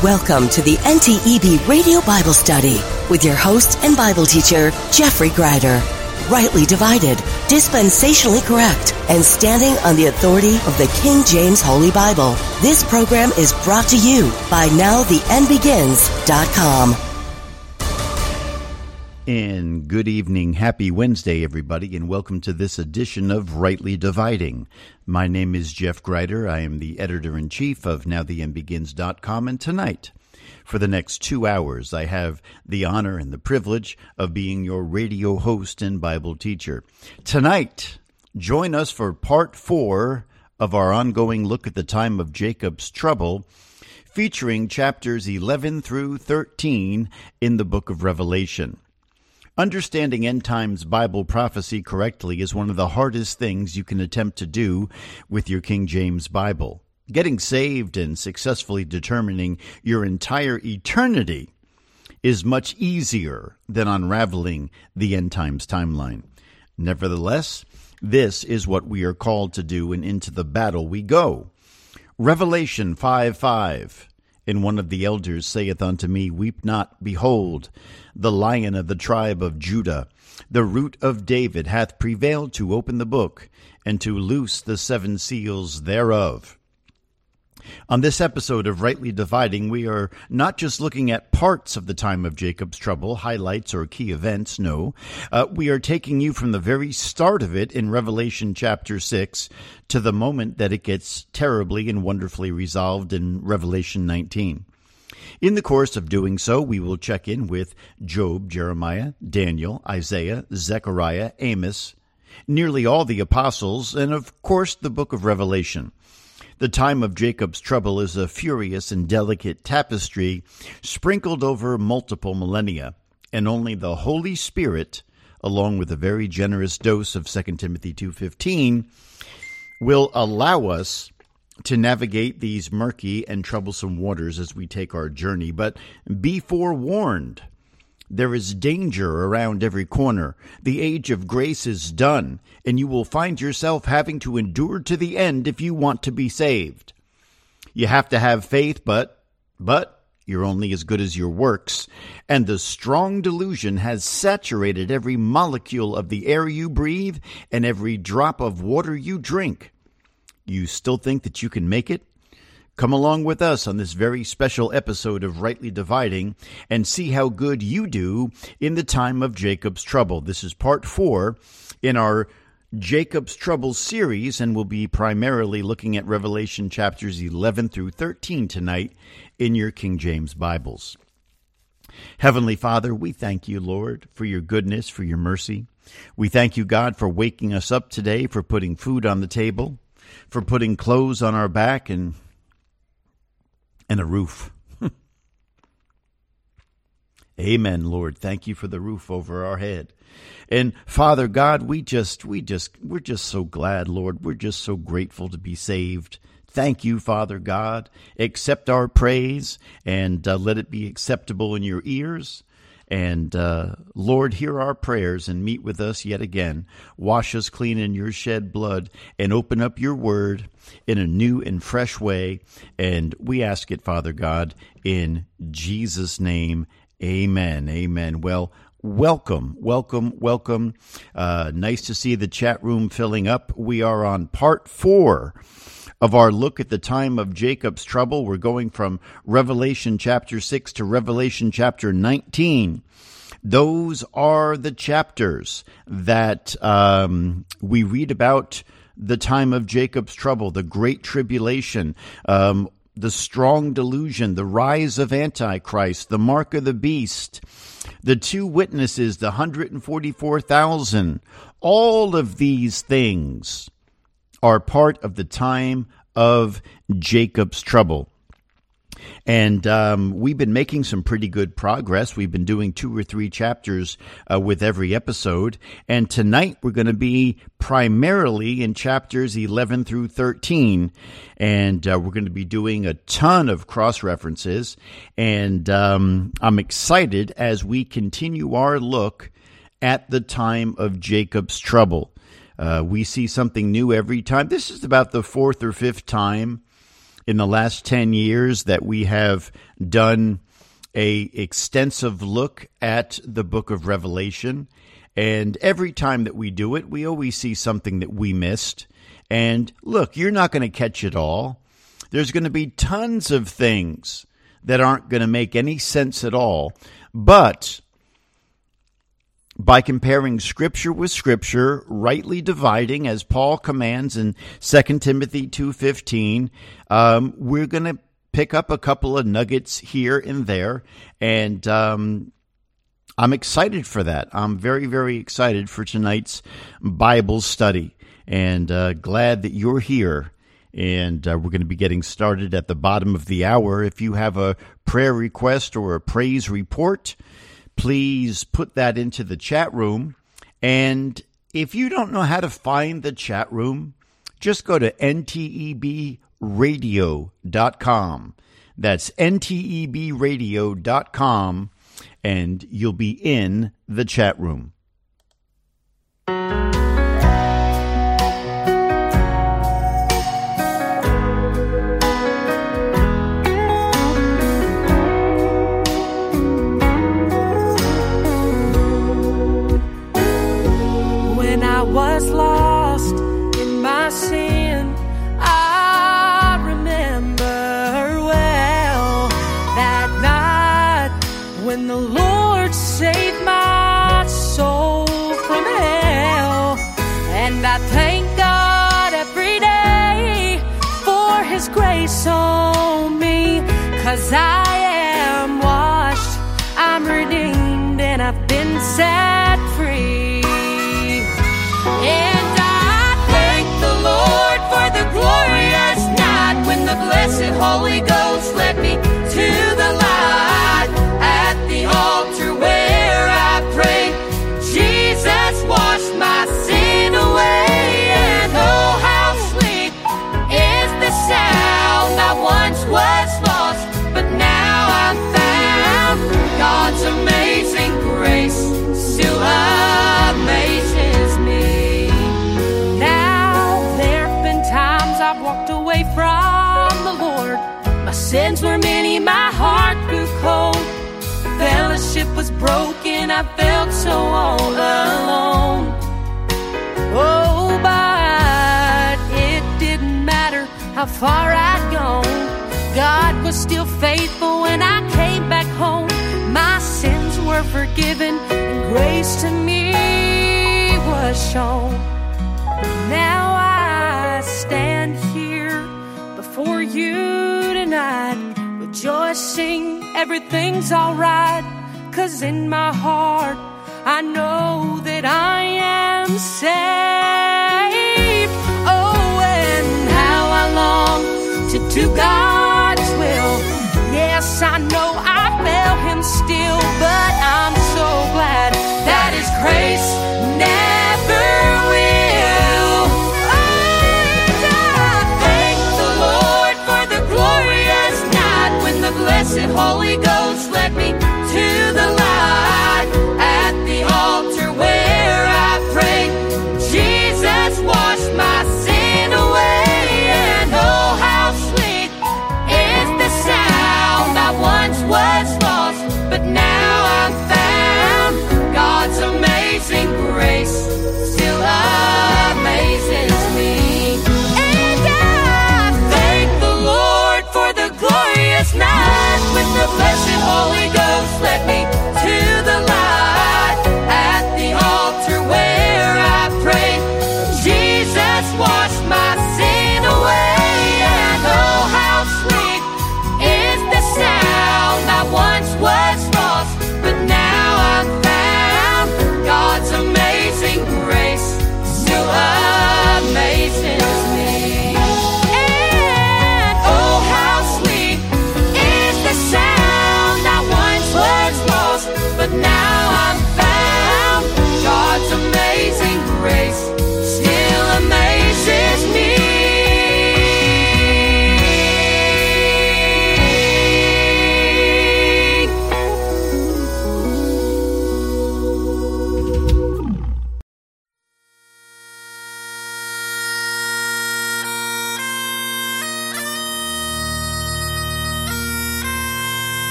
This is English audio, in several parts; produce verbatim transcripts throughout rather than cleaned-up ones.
Welcome to the N T E B Radio Bible Study with your host and Bible teacher, Jeffrey Greider. Rightly divided, dispensationally correct, and standing on the authority of the King James Holy Bible. This program is brought to you by now the end begins dot com. And good evening, happy Wednesday, everybody, and welcome to this edition of Rightly Dividing. My name is Jeff Greider. I am the editor-in-chief of now the end begins dot com, and tonight, for the next two hours, I have the honor and the privilege of being your radio host and Bible teacher. Tonight, join us for part four of our ongoing look at the time of Jacob's trouble, featuring chapters eleven through thirteen in the book of Revelation. Understanding end times Bible prophecy correctly is one of the hardest things you can attempt to do with your King James Bible. Getting saved and successfully determining your entire eternity is much easier than unraveling the end times timeline. Nevertheless, this is what we are called to do, and into the battle we go. Revelation five five. And one of the elders saith unto me, Weep not, behold, the Lion of the tribe of Judah, the Root of David, hath prevailed to open the book, and to loose the seven seals thereof. On this episode of Rightly Dividing, we are not just looking at parts of the time of Jacob's trouble, highlights or key events, no. Uh, we are taking you from the very start of it in Revelation chapter six to the moment that it gets terribly and wonderfully resolved in Revelation nineteen. In the course of doing so, we will check in with Job, Jeremiah, Daniel, Isaiah, Zechariah, Amos, nearly all the apostles, and of course the book of Revelation. The time of Jacob's trouble is a furious and delicate tapestry sprinkled over multiple millennia, and only the Holy Spirit, along with a very generous dose of Second Timothy two fifteen, will allow us to navigate these murky and troublesome waters as we take our journey. But be forewarned. There is danger around every corner. The age of grace is done, and you will find yourself having to endure to the end if you want to be saved. You have to have faith, but, but, you're only as good as your works, and the strong delusion has saturated every molecule of the air you breathe and every drop of water you drink. You still think that you can make it? Come along with us on this very special episode of Rightly Dividing and see how good you do in the time of Jacob's trouble. This is part four in our Jacob's Trouble series, and we'll be primarily looking at Revelation chapters eleven through thirteen tonight in your King James Bibles. Heavenly Father, we thank you, Lord, for your goodness, for your mercy. We thank you, God, for waking us up today, for putting food on the table, for putting clothes on our back, and and a roof. Amen, Lord. Thank you for the roof over our head. And Father God, we just, we just, we're just so glad, Lord. We're just so grateful to be saved. Thank you, Father God. Accept our praise and uh, let it be acceptable in your ears. And uh, Lord, hear our prayers and meet with us yet again. Wash us clean in your shed blood and open up your word in a new and fresh way. And we ask it, Father God, in Jesus' name. Amen. Amen. Well, welcome, welcome, welcome. Uh, nice to see the chat room filling up. We are on part four of our look at the time of Jacob's trouble. We're going from Revelation chapter six to Revelation chapter nineteen. Those are the chapters that um, we read about the time of Jacob's trouble, the great tribulation, um, the strong delusion, the rise of Antichrist, the mark of the beast, the two witnesses, the one hundred forty-four thousand. All of these things are part of the time of Jacob's trouble. And um, we've been making some pretty good progress. We've been doing two or three chapters uh, with every episode. And tonight we're going to be primarily in chapters eleven through thirteen. And uh, we're going to be doing a ton of cross-references. And um, I'm excited as we continue our look at the time of Jacob's trouble. Uh, we see something new every time. This is about the fourth or fifth time in the last ten years that we have done a extensive look at the book of Revelation. And every time that we do it, we always see something that we missed. And look, you're not going to catch it all. There's going to be tons of things that aren't going to make any sense at all. But by comparing Scripture with Scripture, rightly dividing, as Paul commands in Second Timothy two fifteen, um, we're going to pick up a couple of nuggets here and there, and um, I'm excited for that. I'm very, very excited for tonight's Bible study, and uh, glad that you're here. And uh, we're going to be getting started at the bottom of the hour. If you have a prayer request or a praise report, please put that into the chat room. And if you don't know how to find the chat room, just go to N T E B radio dot com. That's N T E B radio dot com, and you'll be in the chat room. Was lost in my sin, I remember well that night when the Lord saved my soul from hell. And I thank God every day for His grace on me, 'cause I am washed, I'm redeemed, and I've been set free. And I thank the Lord for the glorious night when the blessed Holy Ghost led me to the light. At the altar where I prayed, Jesus washed my sin away. And oh, how sweet is the sound. I once was lost, but now I'm found. God's amazing grace still amazes me. I've walked away from the Lord. My sins were many, my heart grew cold. Fellowship was broken, I felt so all alone. Oh, but it didn't matter how far I'd gone. God was still faithful when I came back home. My sins were forgiven and grace to me was shown. Now I stand here before you tonight, rejoicing everything's alright, 'cause in my heart I know that I am saved. Oh, and how I long to do God's will. Yes, I know I fail Him still, but I'm so glad that His grace never will. And I thank the Lord for the glorious night when the blessed Holy Ghost led me to the light. At the altar where I prayed, Jesus washed my sin away. And oh, how sweet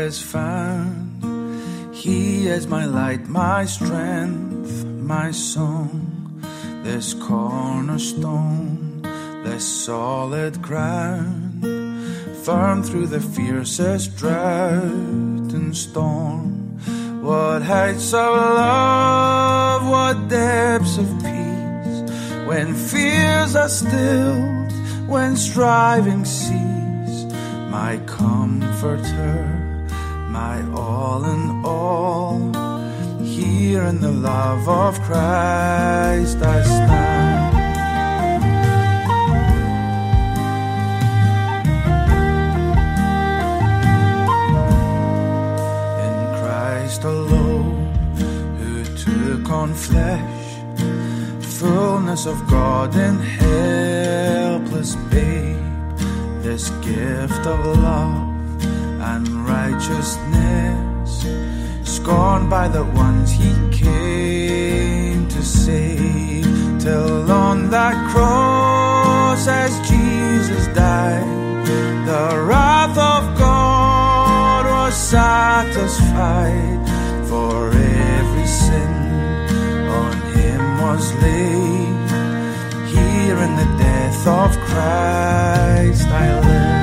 is found. He is my light, my strength, my song, this cornerstone, this solid ground, firm through the fiercest drought and storm. What heights of love, what depths of peace, when fears are stilled, when striving cease. My comforter, my all in all, here in the love of Christ I stand. In Christ alone, who took on flesh, fullness of God in helpless babe, this gift of love and righteousness, scorned by the ones he came to save, till on that cross as Jesus died, the wrath of God was satisfied, for every sin on him was laid. Here in the death of Christ I live.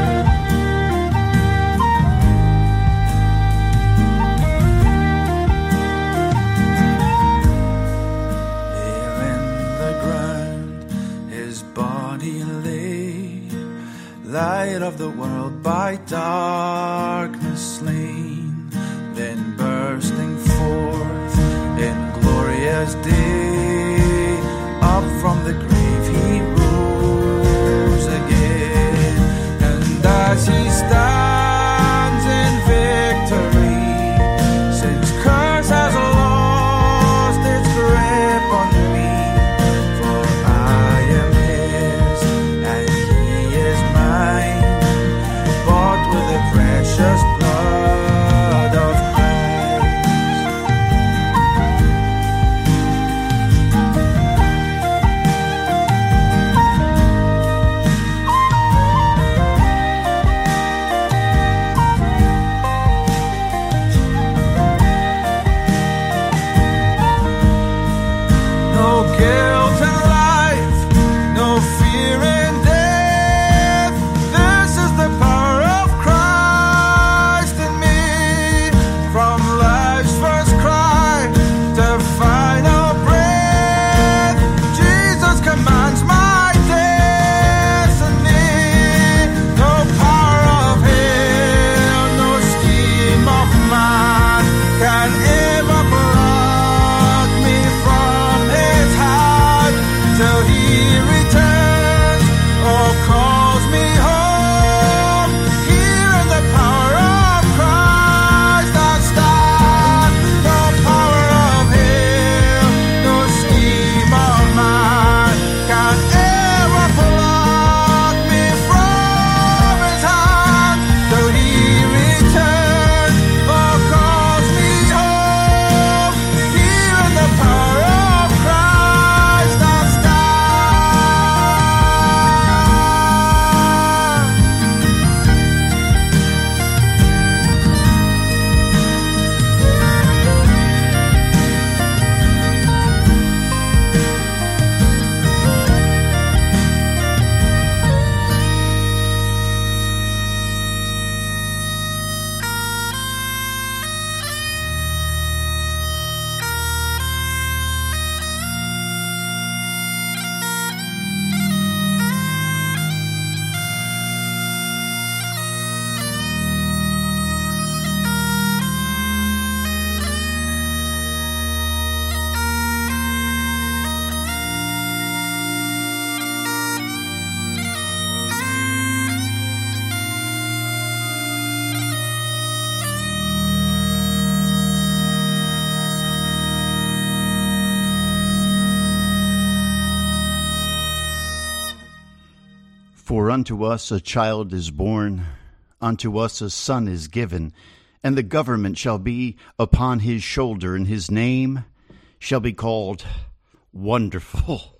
Light of the world by darkness slain, then bursting forth in glorious day, up from the grave he rose again. And as he stands in victory, since curse has lost its grip on me, for I am his and he is mine, bought with the precious blood of For unto us a child is born, unto us a son is given, and the government shall be upon his shoulder, and his name shall be called Wonderful,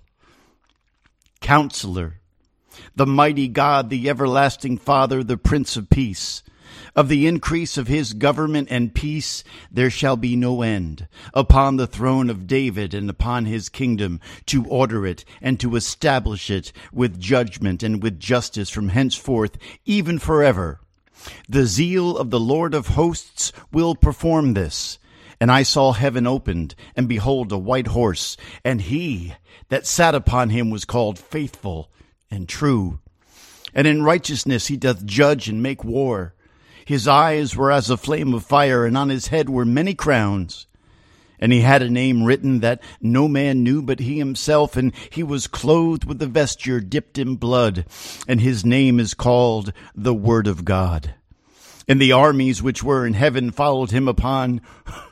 Counselor, the Mighty God, the Everlasting Father, the Prince of Peace. Of the increase of his government and peace there shall be no end, upon the throne of David and upon his kingdom, to order it and to establish it with judgment and with justice from henceforth, even forever. The zeal of the Lord of hosts will perform this. And I saw heaven opened, and behold, a white horse, and he that sat upon him was called Faithful and True. And in righteousness he doth judge and make war. His eyes were as a flame of fire, and on his head were many crowns. And he had a name written that no man knew but he himself, and he was clothed with a vesture dipped in blood, and his name is called the Word of God. And the armies which were in heaven followed him upon...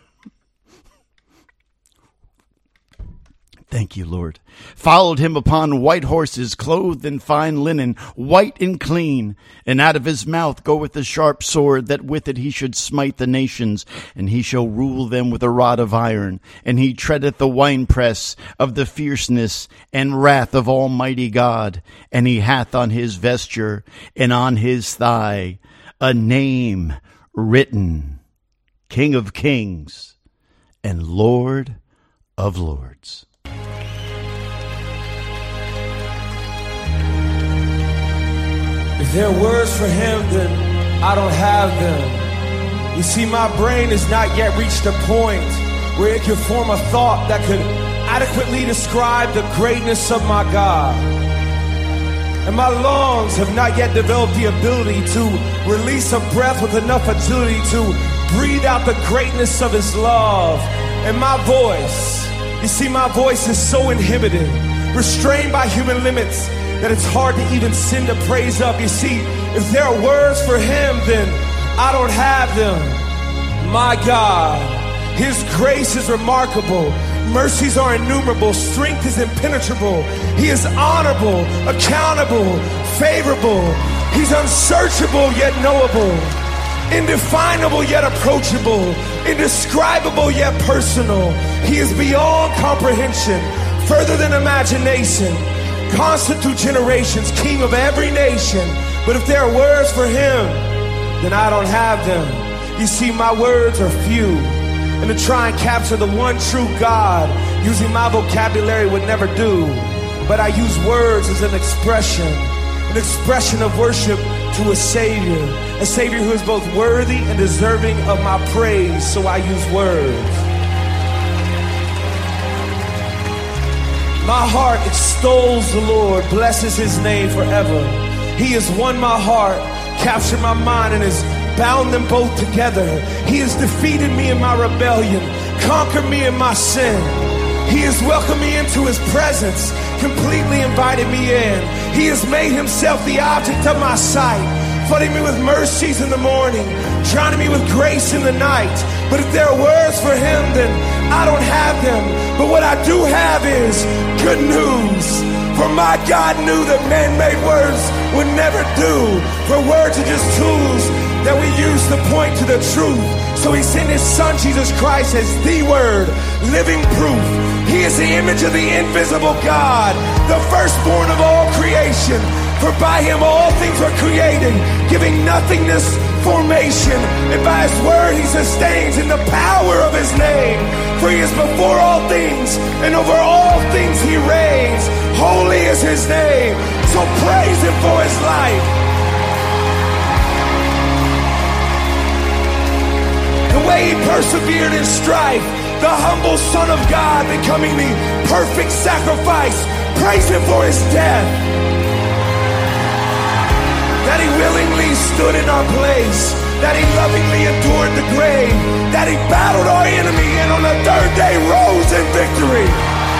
Thank you, Lord. Followed him upon white horses, clothed in fine linen, white and clean. And out of his mouth goeth a sharp sword, that with it he should smite the nations. And he shall rule them with a rod of iron. And he treadeth the winepress of the fierceness and wrath of Almighty God. And he hath on his vesture and on his thigh a name written, King of Kings and Lord of Lords. If there are words for him, then I don't have them. You see, my brain has not yet reached a point where it can form a thought that could adequately describe the greatness of my God. And my lungs have not yet developed the ability to release a breath with enough agility to breathe out the greatness of his love. And my voice, you see, my voice is so inhibited, restrained by human limits, that it's hard to even send a praise up. You see, if there are words for him, then I don't have them. My God, his grace is remarkable. Mercies are innumerable. Strength is impenetrable. He is honorable, accountable, favorable. He's unsearchable yet knowable. Indefinable yet approachable. Indescribable yet personal. He is beyond comprehension, further than imagination. Constant through generations, King of every nation. But if there are words for him, then I don't have them. You see, my words are few. And to try and capture the one true God using my vocabulary would never do. But I use words as an expression, an expression of worship to a Savior, a Savior who is both worthy and deserving of my praise. So I use words. My heart extols the Lord, blesses his name forever. He has won my heart, captured my mind, and has bound them both together. He has defeated me in my rebellion, conquered me in my sin. He has welcomed me into his presence, completely invited me in. He has made himself the object of my sight, flooding me with mercies in the morning, drowning me with grace in the night. But if there are words for him, then I don't have them. But what I do have is good news. For my God knew that man-made words would never do. For words are just tools that we use to point to the truth. So he sent his son, Jesus Christ, as the word, living proof. He is the image of the invisible God, the firstborn of all creation. For by him all things were created, giving nothingness formation. And by his word he sustains in the power of his name. For he is before all things, and over all things he reigns. Holy is his name, so praise him for his life. The way he persevered in strife, the humble Son of God becoming the perfect sacrifice. Praise him for his death. That he willingly stood in our place, that he lovingly endured the grave, that he battled our enemy and on the third day rose in victory.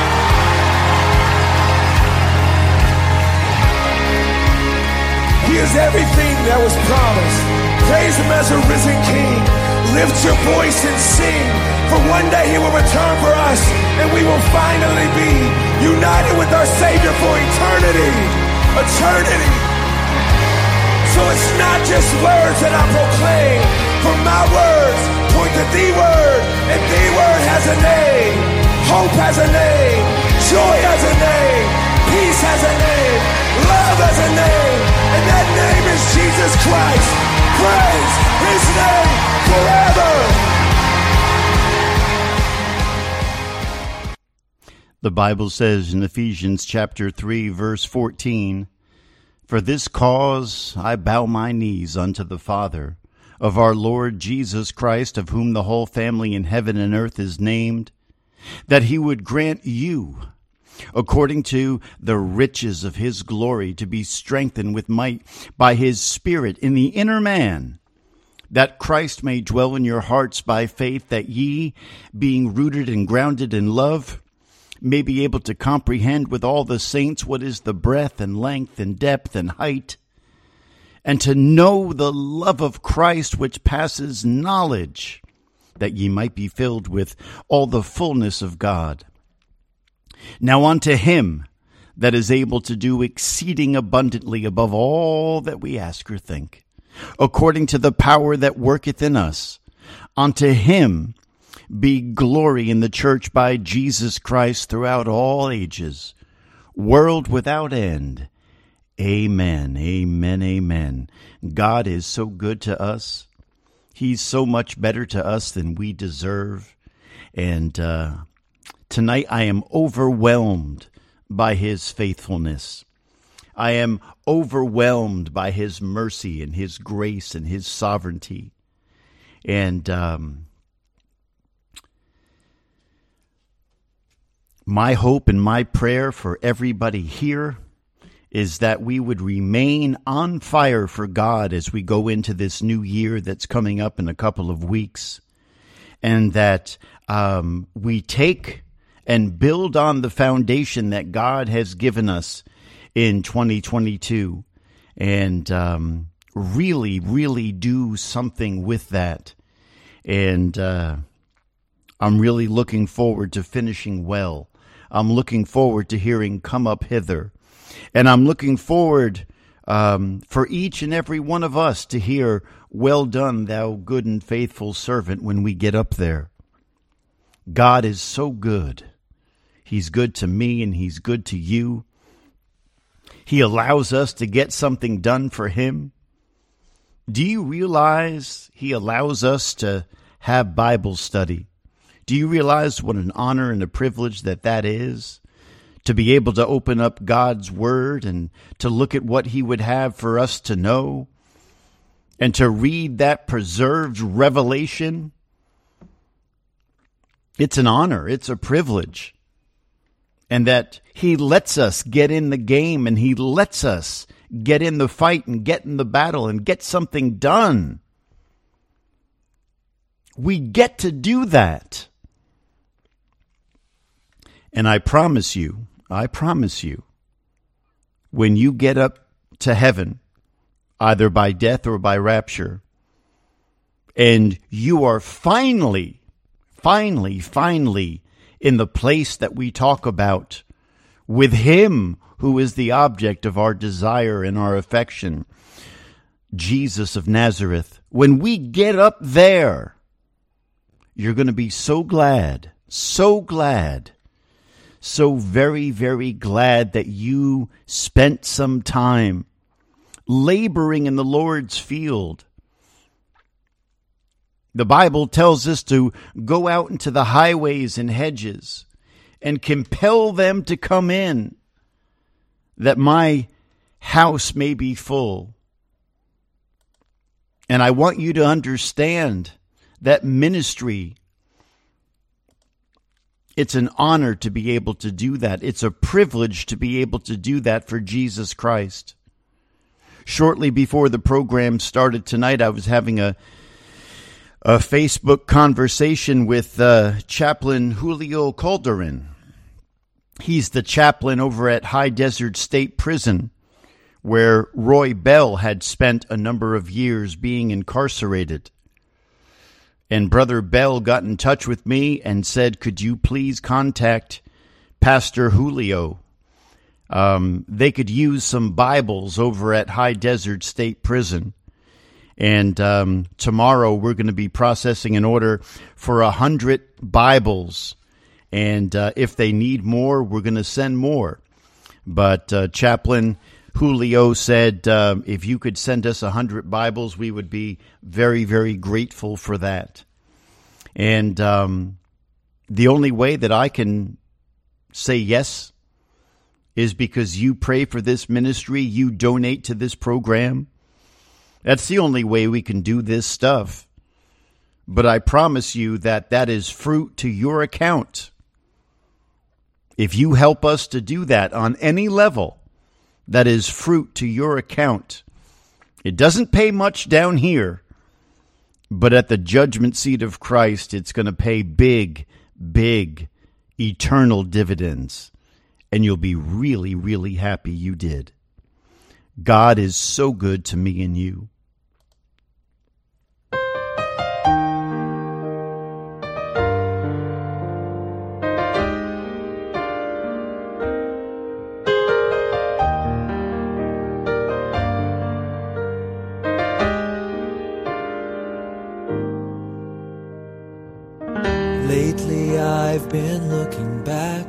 He is everything that was promised. Praise him as a risen king. Lift your voice and sing, for one day he will return for us, and we will finally be united with our Savior for eternity. Eternity. So it's not just words that I proclaim, for my words point to the word, and the word has a name. Hope has a name. Joy has a name. Peace has a name. Love has a name. And that name is Jesus Christ. Praise The Bible says in Ephesians chapter three, verse fourteen, "For this cause I bow my knees unto the Father of our Lord Jesus Christ, of whom the whole family in heaven and earth is named, that he would grant you, according to the riches of his glory, to be strengthened with might by his Spirit in the inner man, that Christ may dwell in your hearts by faith, that ye, being rooted and grounded in love, may be able to comprehend with all the saints what is the breadth and length and depth and height, and to know the love of Christ which passes knowledge, that ye might be filled with all the fullness of God. Now unto him that is able to do exceeding abundantly above all that we ask or think, according to the power that worketh in us, unto him be glory in the church by Jesus Christ throughout all ages, world without end. Amen, amen, amen. God is so good to us. He's so much better to us than we deserve. And uh, tonight I am overwhelmed by his faithfulness. I am overwhelmed by his mercy and his grace and his sovereignty. And um, my hope and my prayer for everybody here is that we would remain on fire for God as we go into this new year that's coming up in a couple of weeks, and that um, we take and build on the foundation that God has given us in twenty twenty-two, and um, really, really do something with that. And uh, I'm really looking forward to finishing well. I'm looking forward to hearing "Come Up Hither." And I'm looking forward um, for each and every one of us to hear, "Well done, thou good and faithful servant," when we get up there. God is so good. He's good to me and he's good to you. He allows us to get something done for him. Do you realize he allows us to have Bible study? Do you realize what an honor and a privilege that that is? To be able to open up God's Word and to look at what he would have for us to know, and to read that preserved revelation. It's an honor. It's a privilege. And that he lets us get in the game, and he lets us get in the fight and get in the battle and get something done. We get to do that. And I promise you, I promise you, when you get up to heaven, either by death or by rapture, and you are finally, finally, finally in the place that we talk about with him who is the object of our desire and our affection, Jesus of Nazareth, when we get up there, you're going to be so glad, so glad, so very, very glad that you spent some time laboring in the Lord's field. The Bible tells us to go out into the highways and hedges and compel them to come in, that my house may be full. And I want you to understand that ministry, it's an honor to be able to do that. It's a privilege to be able to do that for Jesus Christ. Shortly before the program started tonight, I was having a a Facebook conversation with uh, Chaplain Julio Calderon. He's the chaplain over at High Desert State Prison, where Roy Bell had spent a number of years being incarcerated. And Brother Bell got in touch with me and said, could you please contact Pastor Julio? Um, they could use some Bibles over at High Desert State Prison. And um, tomorrow we're going to be processing an order for a hundred Bibles. And uh, if they need more, we're going to send more. But uh, Chaplain Julio said, uh, if you could send us a hundred Bibles, we would be very, very grateful for that. And um, the only way that I can say yes is because you pray for this ministry, you donate to this program. That's the only way we can do this stuff. But I promise you that that is fruit to your account. If you help us to do that on any level, that is fruit to your account. It doesn't pay much down here, but at the judgment seat of Christ, it's going to pay big, big, eternal dividends. And you'll be really, really happy you did. God is so good to me and you. Lately I've been looking back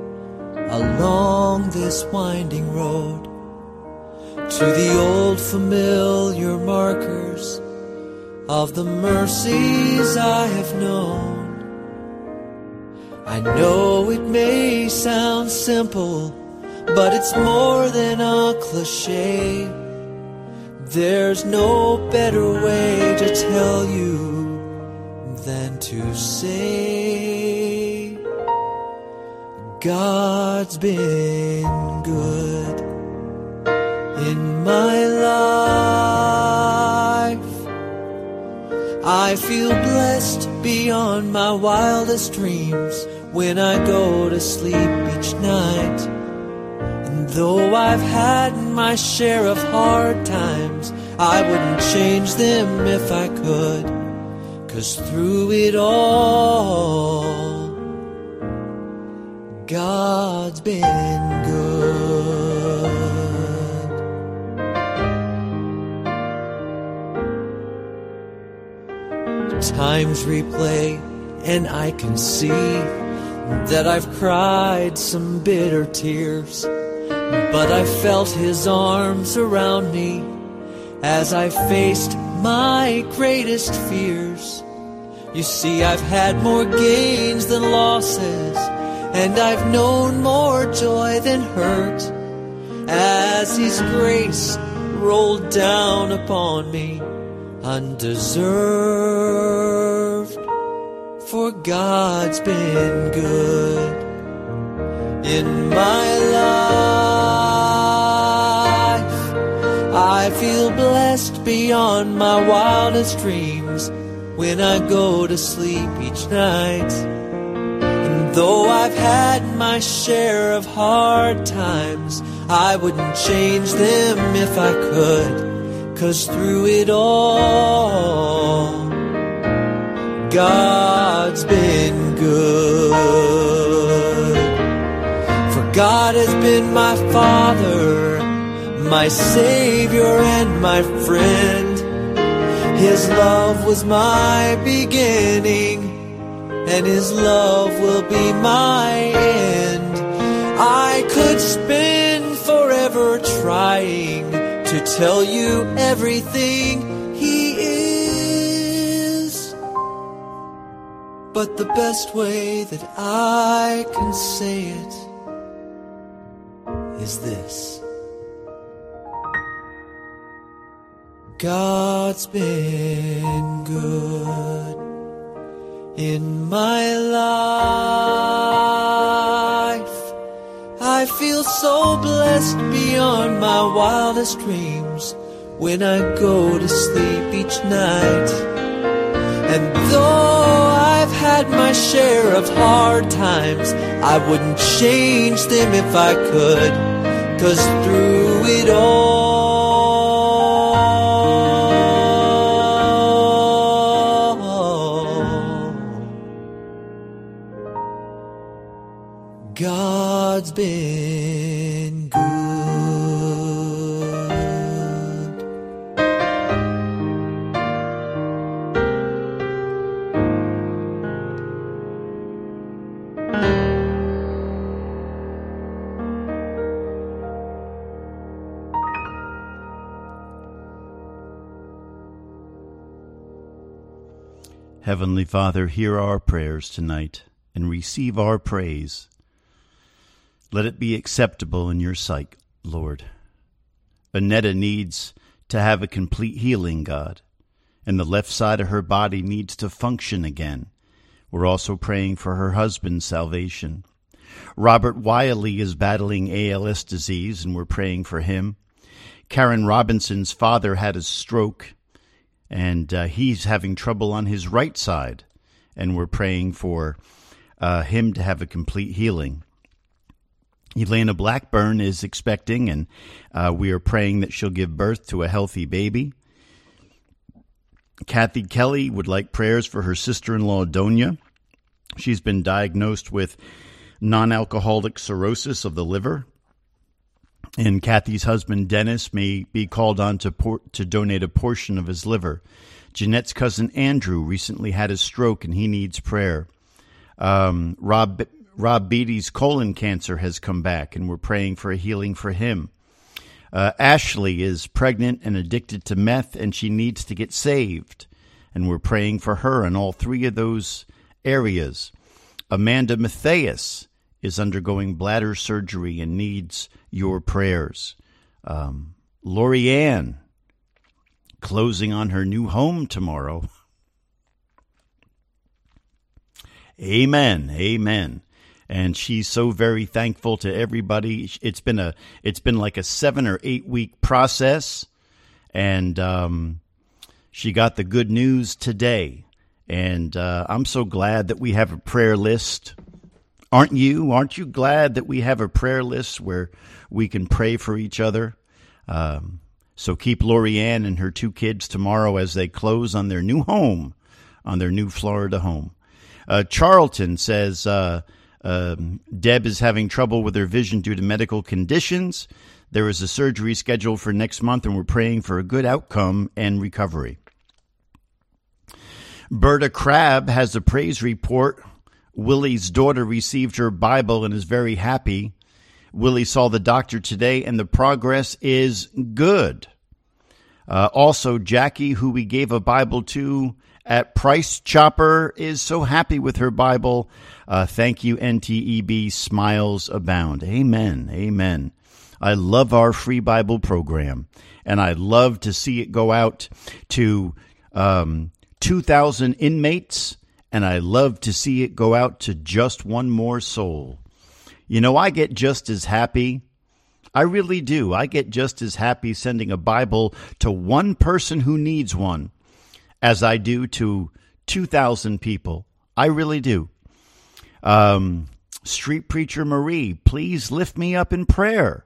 along this winding road to the old familiar markers of the mercies I have known. I know it may sound simple, but it's more than a cliche. There's no better way to tell you than to say God's been good in my life. I feel blessed beyond my wildest dreams when I go to sleep each night. And though I've had my share of hard times, I wouldn't change them if I could. 'Cause through it all, God's been good. Times replay and I can see that I've cried some bitter tears, but I felt His arms around me as I faced my greatest fears. You see, I've had more gains than losses, and I've known more joy than hurt, as His grace rolled down upon me undeserved. For God's been good in my life. I feel blessed beyond my wildest dreams when I go to sleep each night. And though I've had my share of hard times, I wouldn't change them if I could. 'Cause through it all, God's been good. For God has been my Father, my Savior and my friend. His love was my beginning, and His love will be my end. I could spend forever trying to tell you everything He is, but the best way that I can say it is this: God's been good in my life. I feel so blessed beyond my wildest dreams when I go to sleep each night. And though I've had my share of hard times, I wouldn't change them if I could. 'Cause through it all, God's been good. Heavenly Father, hear our prayers tonight and receive our praise. Let it be acceptable in your sight, Lord. Annetta needs to have a complete healing, God, and the left side of her body needs to function again. We're also praying for her husband's salvation. Robert Wiley is battling A L S disease, and we're praying for him. Karen Robinson's father had a stroke, and uh, he's having trouble on his right side, and we're praying for uh, him to have a complete healing. Elena Blackburn is expecting, and uh, we are praying that she'll give birth to a healthy baby. Kathy Kelly would like prayers for her sister-in-law, Donia. She's been diagnosed with non-alcoholic cirrhosis of the liver. And Kathy's husband, Dennis, may be called on to, por- to donate a portion of his liver. Jeanette's cousin, Andrew, recently had a stroke, and he needs prayer. Um, Rob... Rob Beatty's colon cancer has come back, and we're praying for a healing for him. Uh, Ashley is pregnant and addicted to meth, and she needs to get saved, and we're praying for her in all three of those areas. Amanda Matthias is undergoing bladder surgery and needs your prayers. Um, Lori Ann, closing on her new home tomorrow. Amen, amen. And she's so very thankful to everybody. It's been a, it's been like a seven or eight week process, and um, she got the good news today. And uh, I'm so glad that we have a prayer list. Aren't you? Aren't you glad that we have a prayer list where we can pray for each other? Um, so keep Lori Ann and her two kids tomorrow as they close on their new home, on their new Florida home. Uh, Charlton says. Uh, Um, Deb is having trouble with her vision due to medical conditions. There is a surgery scheduled for next month, and we're praying for a good outcome and recovery. Berta Crabb has a praise report. Willie's daughter received her Bible and is very happy. Willie saw the doctor today, and the progress is good. Uh, also, Jackie, who we gave a Bible to at Price Chopper, is so happy with her Bible. Uh, thank you, N T E B. Smiles abound. Amen. Amen. I love our free Bible program, and I love to see it go out to um, two thousand inmates, and I love to see it go out to just one more soul. You know, I get just as happy. I really do. I get just as happy sending a Bible to one person who needs one as I do to two thousand people. I really do. Um, Street Preacher Marie, please lift me up in prayer.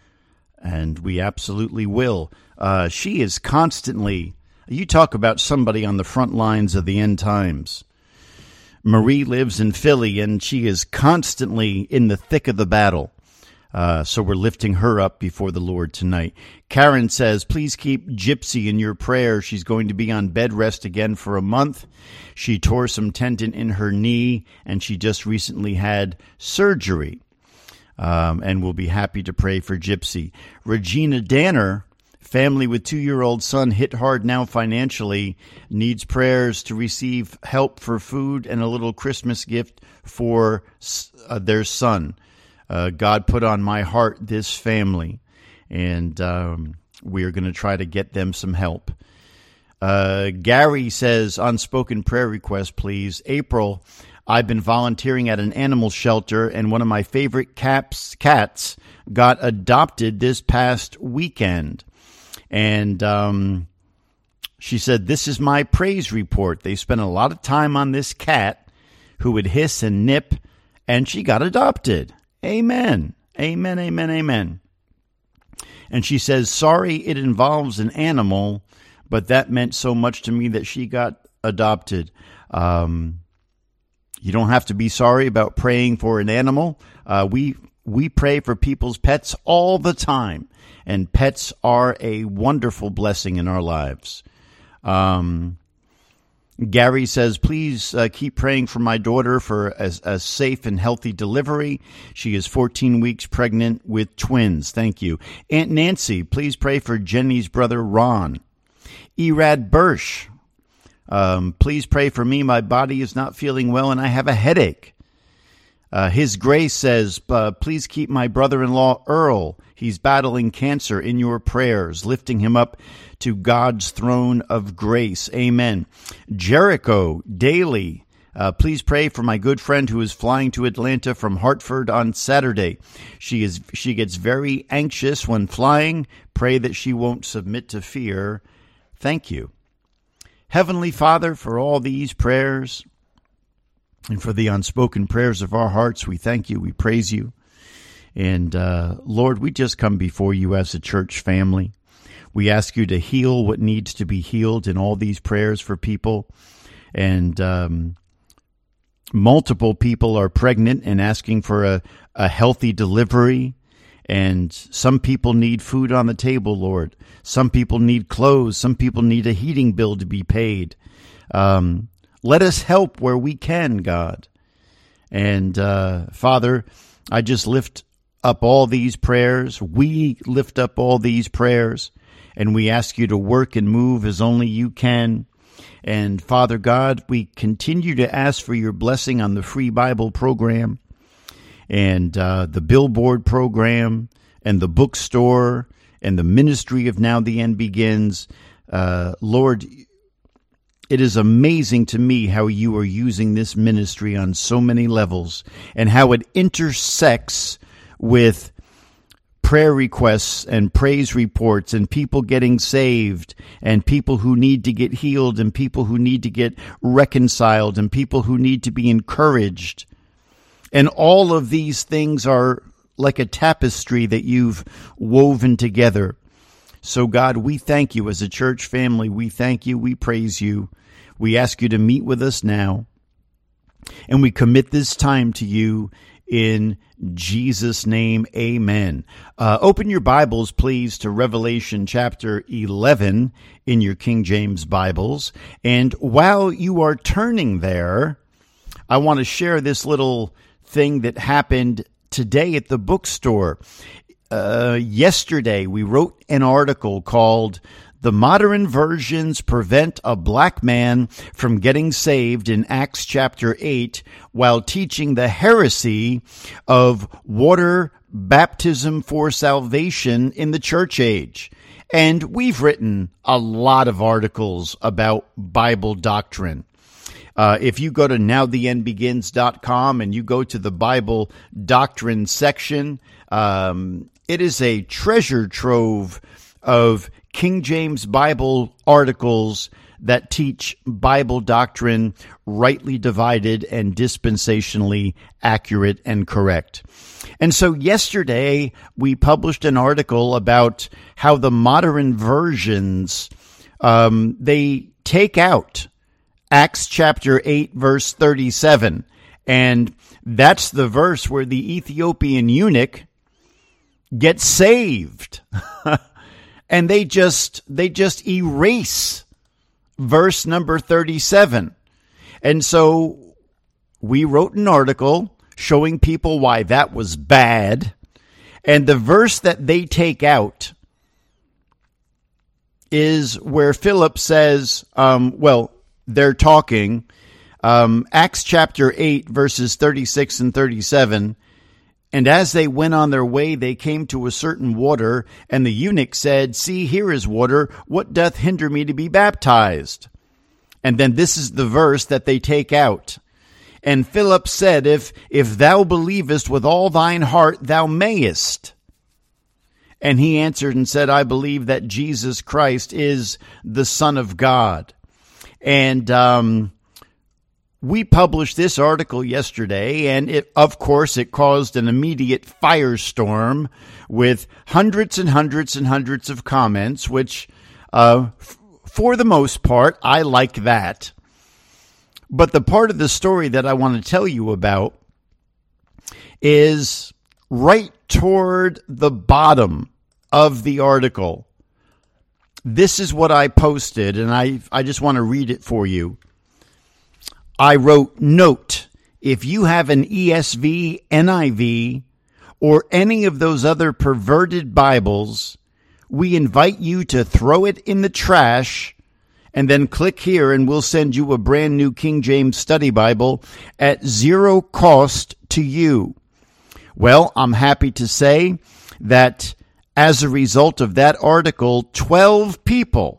And we absolutely will. Uh, she is constantly, you talk about somebody on the front lines of the end times. Marie lives in Philly, and she is constantly in the thick of the battle. Uh, so we're lifting her up before the Lord tonight. Karen says, please keep Gypsy in your prayer. She's going to be on bed rest again for a month. She tore some tendon in her knee, and she just recently had surgery. Um, and we'll be happy to pray for Gypsy. Regina Danner, family with two-year-old son hit hard now financially, needs prayers to receive help for food and a little Christmas gift for uh, their son. Uh, God put on my heart this family, and um, we're going to try to get them some help. Uh, Gary says, unspoken prayer request, please. April, I've been volunteering at an animal shelter, and one of my favorite cats, cats got adopted this past weekend. And um, she said, this is my praise report. They spent a lot of time on this cat who would hiss and nip, and she got adopted. Amen. Amen, amen, amen. And she says, sorry it involves an animal, but that meant so much to me that she got adopted. Um, you don't have to be sorry about praying for an animal. Uh, we we pray for people's pets all the time, and pets are a wonderful blessing in our lives. Um Gary says, please uh, keep praying for my daughter for a, a safe and healthy delivery. She is fourteen weeks pregnant with twins. Thank you. Aunt Nancy, please pray for Jenny's brother, Ron. Erad Birsch, um, please pray for me. My body is not feeling well and I have a headache. Uh, His Grace says, uh, please keep my brother-in-law Earl. He's battling cancer in your prayers, lifting him up to God's throne of grace. Amen. Jericho Daily, uh, please pray for my good friend who is flying to Atlanta from Hartford on Saturday. She is she gets very anxious when flying. Pray that she won't submit to fear. Thank you. Heavenly Father, for all these prayers and for the unspoken prayers of our hearts, we thank you, we praise you. And uh, Lord, we just come before you as a church family. We ask you to heal what needs to be healed in all these prayers for people. And um, multiple people are pregnant and asking for a, a healthy delivery. And some people need food on the table, Lord. Some people need clothes. Some people need a heating bill to be paid. Um, let us help where we can, God. And uh, Father, I just lift up all these prayers. We lift up all these prayers. And we ask you to work and move as only you can. And Father God, we continue to ask for your blessing on the Free Bible program and uh, the Billboard program and the bookstore and the ministry of Now the End Begins. Uh, Lord, it is amazing to me how you are using this ministry on so many levels and how it intersects with prayer requests and praise reports and people getting saved and people who need to get healed and people who need to get reconciled and people who need to be encouraged. And all of these things are like a tapestry that you've woven together. So God, we thank you as a church family. We thank you. We praise you. We ask you to meet with us now. And we commit this time to you in Jesus' name, amen. Uh, open your Bibles, please, to Revelation chapter eleven in your King James Bibles. And while you are turning there, I want to share this little thing that happened today at the bookstore. Uh, yesterday, we wrote an article called "The Modern Versions Prevent a Black Man from Getting Saved in Acts chapter eight while teaching the heresy of water baptism for salvation in the church age." And we've written a lot of articles about Bible doctrine. Uh, if you go to now the end begins dot com and you go to the Bible doctrine section, um, it is a treasure trove of King James Bible articles that teach Bible doctrine rightly divided and dispensationally accurate and correct. And so yesterday we published an article about how the modern versions, um, they take out Acts chapter eight, verse thirty-seven. And that's the verse where the Ethiopian eunuch gets saved. And they just they just erase verse number thirty-seven. And so we wrote an article showing people why that was bad. And the verse that they take out is where Philip says, um, well, they're talking, um, Acts chapter eight, verses thirty-six and thirty-seven. And as they went on their way, they came to a certain water, and the eunuch said, "See, here is water. What doth hinder me to be baptized?" And then this is the verse that they take out. And Philip said, if, if thou believest with all thine heart, thou mayest. And he answered and said, I believe that Jesus Christ is the Son of God. And um, we published this article yesterday, and it, of course, it caused an immediate firestorm with hundreds and hundreds and hundreds of comments, which, uh, f- for the most part, I like that. But the part of the story that I want to tell you about is right toward the bottom of the article. This is what I posted, and I I just want to read it for you. I wrote, note, if you have an E S V, N I V, or any of those other perverted Bibles, we invite you to throw it in the trash and then click here and we'll send you a brand new King James Study Bible at zero cost to you? Well, I'm happy to say that as a result of that article, twelve people,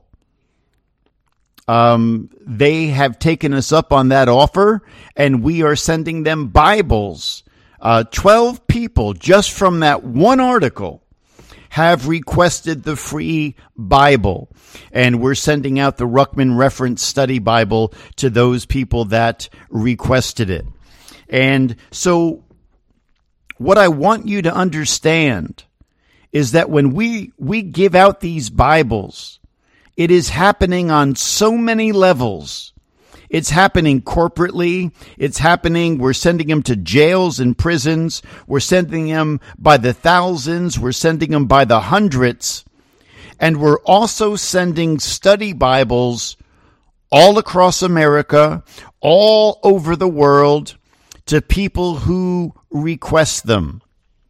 um, they have taken us up on that offer, and we are sending them Bibles. Uh, twelve people just from that one article have requested the free Bible, and we're sending out the Ruckman Reference Study Bible to those people that requested it. And so what I want you to understand is that when we, we give out these Bibles, it is happening on so many levels. It's happening corporately. It's happening. We're sending them to jails and prisons. We're sending them by the thousands. We're sending them by the hundreds. And we're also sending study Bibles all across America, all over the world, to people who request them.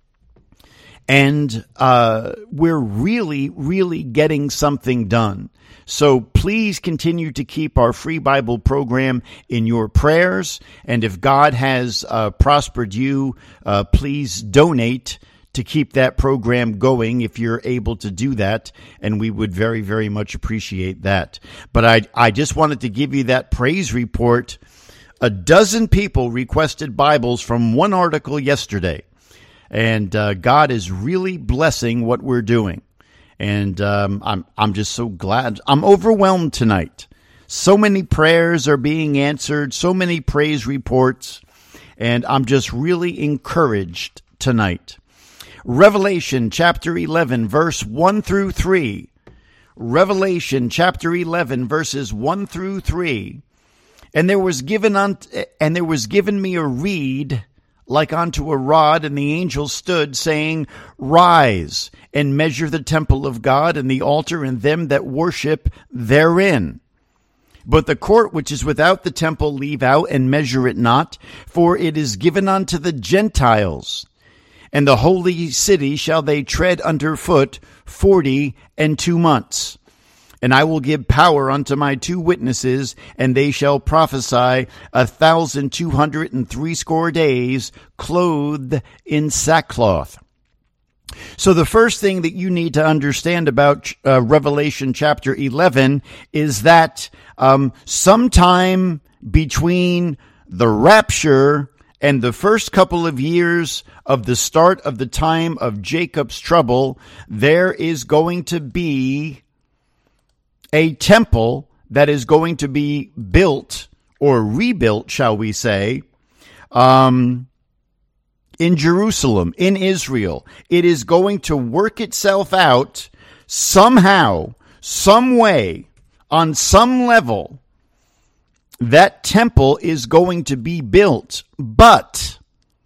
And uh, we're really, really getting something done. So please continue to keep our free Bible program in your prayers. And if God has uh, prospered you, uh, please donate to keep that program going if you're able to do that. And we would very, very much appreciate that. But I, I just wanted to give you that praise report. A dozen people requested Bibles from one article yesterday. And uh, God is really blessing what we're doing. And um, I'm I'm just so glad. I'm overwhelmed tonight. So many prayers are being answered, so many praise reports, and I'm just really encouraged tonight. Revelation chapter eleven, verse one through three. Revelation chapter eleven, verses one through three. And there was given unto, and there was given me a reed like unto a rod, and the angel stood, saying, Rise, and measure the temple of God, and the altar, and them that worship therein. But the court which is without the temple leave out, and measure it not, for it is given unto the Gentiles. And the holy city shall they tread under foot forty and two months. And I will give power unto my two witnesses, and they shall prophesy a thousand two hundred and threescore days, clothed in sackcloth. So the first thing that you need to understand about uh, Revelation chapter eleven is that um, sometime between the rapture and the first couple of years of the start of the time of Jacob's trouble, there is going to be a temple that is going to be built or rebuilt, shall we say, um, in Jerusalem, in Israel. It is going to work itself out somehow, some way, on some level. That temple is going to be built, but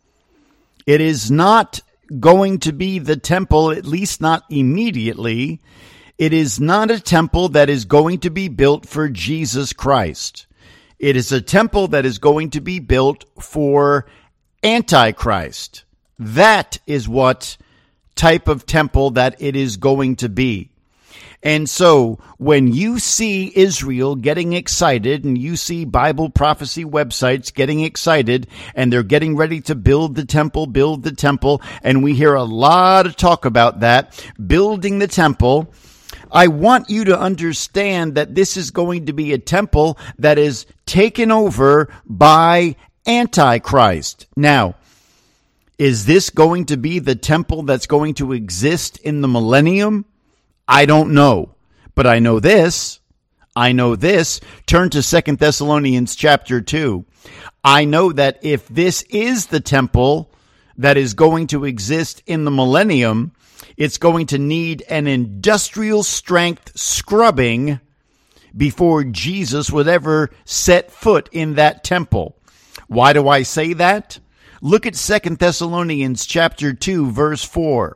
it is not going to be the temple, at least not immediately. It is not a temple that is going to be built for Jesus Christ. It is a temple that is going to be built for Antichrist. That is what type of temple that it is going to be. And so when you see Israel getting excited and you see Bible prophecy websites getting excited and they're getting ready to build the temple, build the temple, and we hear a lot of talk about that, building the temple, I want you to understand that this is going to be a temple that is taken over by Antichrist. Now, is this going to be the temple that's going to exist in the millennium? I don't know. But I know this. I know this. Turn to Second Thessalonians chapter two. I know that if this is the temple that is going to exist in the millennium, it's going to need an industrial strength scrubbing before Jesus would ever set foot in that temple. Why do I say that? Look at Second Thessalonians chapter two, verse four.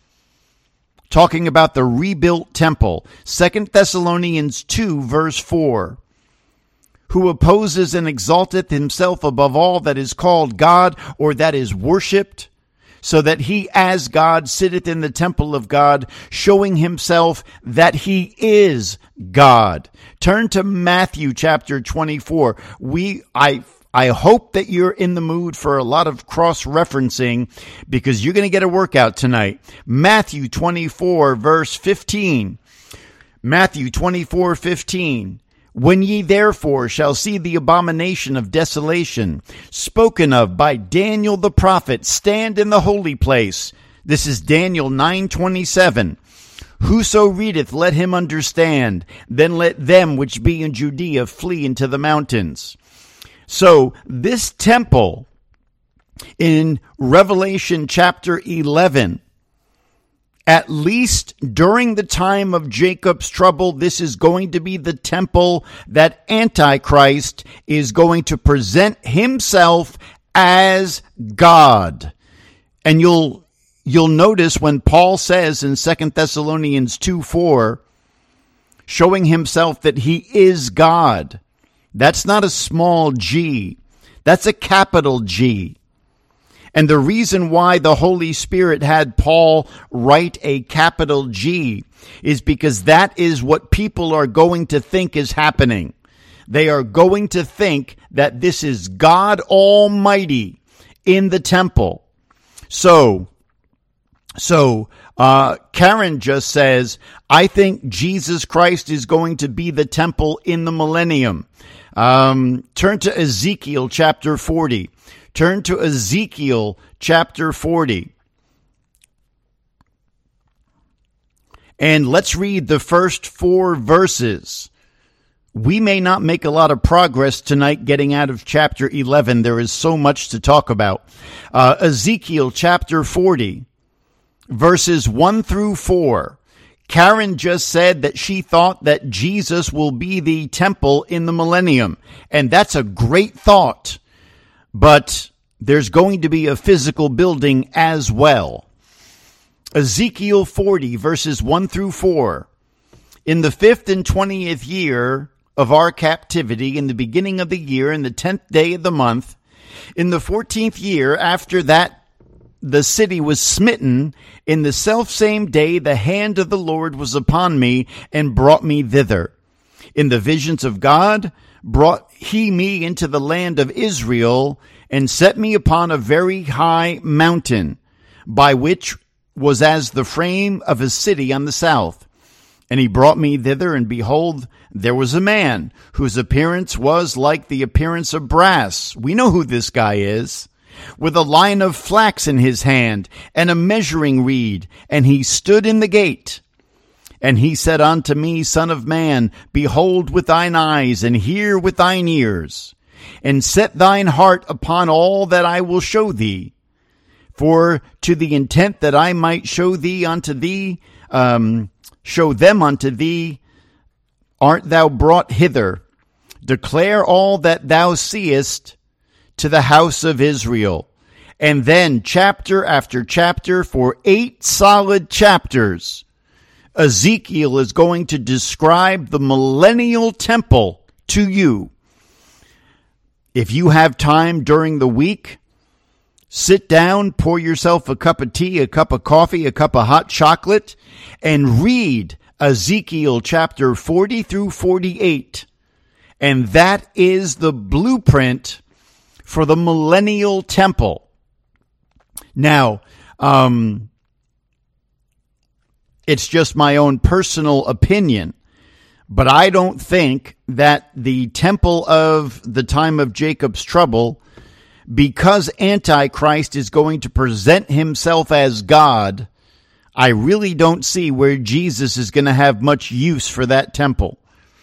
Talking about the rebuilt temple. Second Thessalonians two, verse four. Who opposes and exalteth himself above all that is called God or that is worshipped, so that he as God sitteth in the temple of God, showing himself that he is God. Turn to Matthew chapter twenty-four. We, I, I hope that you're in the mood for a lot of cross-referencing because you're going to get a workout tonight. Matthew twenty-four, verse fifteen. Matthew twenty-four, fifteen. When ye therefore shall see the abomination of desolation spoken of by Daniel the prophet stand in the holy place. This is Daniel nine twenty-seven. Whoso readeth, let him understand. Then let them which be in Judea flee into the mountains. So this temple in Revelation chapter eleven, at least during the time of Jacob's trouble, this is going to be the temple that Antichrist is going to present himself as God. And you'll you'll notice when Paul says in Second Thessalonians two four, showing himself that he is God. That's not a small g. That's a capital G. And the reason why the Holy Spirit had Paul write a capital G is because that is what people are going to think is happening. They are going to think that this is God Almighty in the temple. So, so, uh, Karen just says, I think Jesus Christ is going to be the temple in the millennium. Um, turn to Ezekiel chapter forty. Turn to Ezekiel chapter forty. And let's read the first four verses. We may not make a lot of progress tonight getting out of chapter eleven. There is so much to talk about. Uh, Ezekiel chapter forty, verses one through four. Karen just said that she thought that Jesus will be the temple in the millennium. And that's a great thought. But there's going to be a physical building as well. Ezekiel forty, verses one through four. In the fifth and twentieth year of our captivity, in the beginning of the year, in the tenth day of the month, in the fourteenth year after that the city was smitten, in the selfsame day the hand of the Lord was upon me and brought me thither. In the visions of God brought he me into the land of Israel and set me upon a very high mountain, by which was as the frame of a city on the south. And he brought me thither, and behold, there was a man whose appearance was like the appearance of brass. We know who this guy is. With a line of flax in his hand, and a measuring reed, and he stood in the gate. And he said unto me, Son of man, behold with thine eyes, and hear with thine ears, and set thine heart upon all that I will show thee. For to the intent that I might show thee unto thee, um, show them unto thee, art thou brought hither. Declare all that thou seest to the house of Israel. And then chapter after chapter for eight solid chapters, Ezekiel is going to describe the millennial temple to you. If you have time during the week, sit down, pour yourself a cup of tea, a cup of coffee, a cup of hot chocolate, and read Ezekiel chapter forty through forty-eight. And that is the blueprint for the millennial temple. Now, um, it's just my own personal opinion, but I don't think that the temple of the time of Jacob's trouble, because Antichrist is going to present himself as God, I really don't see where Jesus is going to have much use for that temple.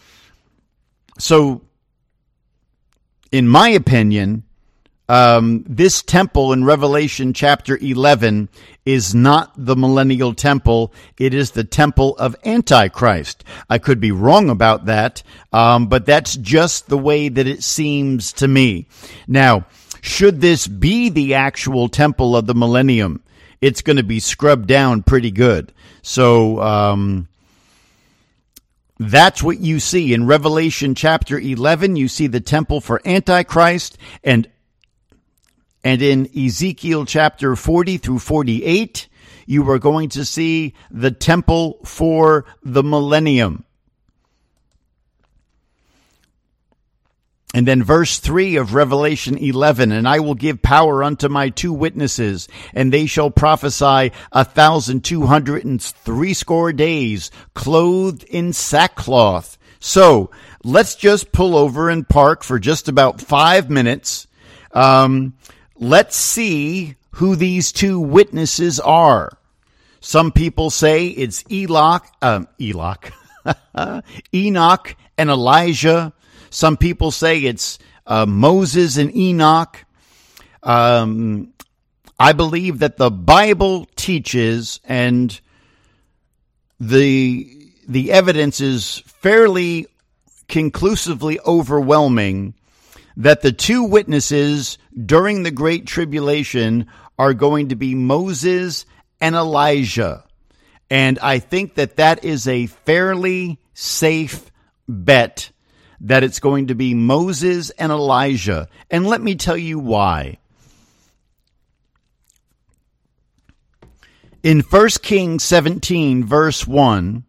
So, in my opinion, Um, this temple in Revelation chapter eleven is not the millennial temple. It is the temple of Antichrist. I could be wrong about that, um, but that's just the way that it seems to me. Now, should this be the actual temple of the millennium, it's going to be scrubbed down pretty good. So, um, that's what you see in Revelation chapter eleven. You see the temple for Antichrist, and And in Ezekiel chapter forty through forty-eight, you are going to see the temple for the millennium. And then verse three of Revelation eleven, and I will give power unto my two witnesses, and they shall prophesy a thousand two hundred and threescore days, clothed in sackcloth. So let's just pull over and park for just about five minutes. Um, let's see who these two witnesses are. Some people say it's Enoch, um, Enoch, Enoch and Elijah. Some people say it's uh, Moses and Enoch. Um, I believe that the Bible teaches, and the the evidence is fairly conclusively overwhelming, that the two witnesses during the Great Tribulation are going to be Moses and Elijah. And I think that that is a fairly safe bet, that it's going to be Moses and Elijah. And let me tell you why. In First Kings seventeen, verse one,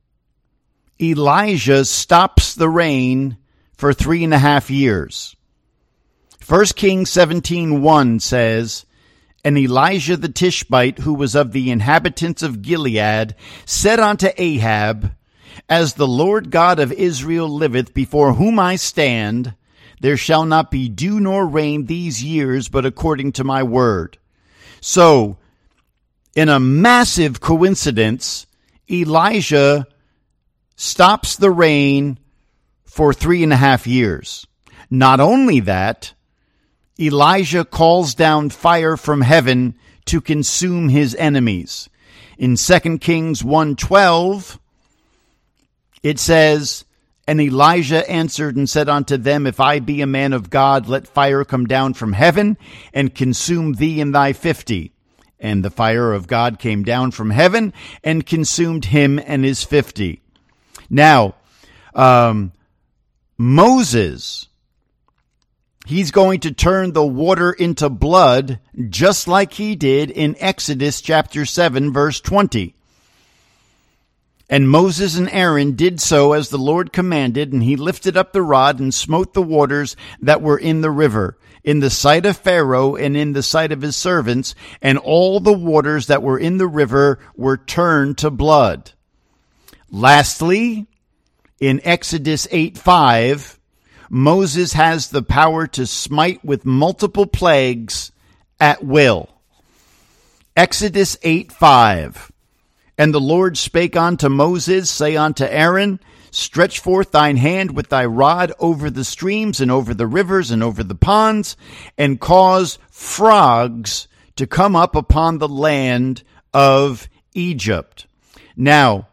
Elijah stops the rain for three and a half years. First Kings seventeen, one says, and Elijah the Tishbite, who was of the inhabitants of Gilead, said unto Ahab, as the Lord God of Israel liveth, before whom I stand, there shall not be dew nor rain these years, but according to my word. So, in a massive coincidence, Elijah stops the rain for three and a half years. Not only that, Elijah calls down fire from heaven to consume his enemies. In Second Kings one twelve, it says, and Elijah answered and said unto them, if I be a man of God, let fire come down from heaven and consume thee and thy fifty. And the fire of God came down from heaven and consumed him and his fifty. Now, um, Moses, he's going to turn the water into blood just like he did in Exodus chapter seven, verse twenty. And Moses and Aaron did so as the Lord commanded, and he lifted up the rod and smote the waters that were in the river, in the sight of Pharaoh and in the sight of his servants, and all the waters that were in the river were turned to blood. Lastly, in Exodus eight five, Moses has the power to smite with multiple plagues at will. Exodus eight five. And the Lord spake unto Moses, say unto Aaron, stretch forth thine hand with thy rod over the streams and over the rivers and over the ponds, and cause frogs to come up upon the land of Egypt. Now,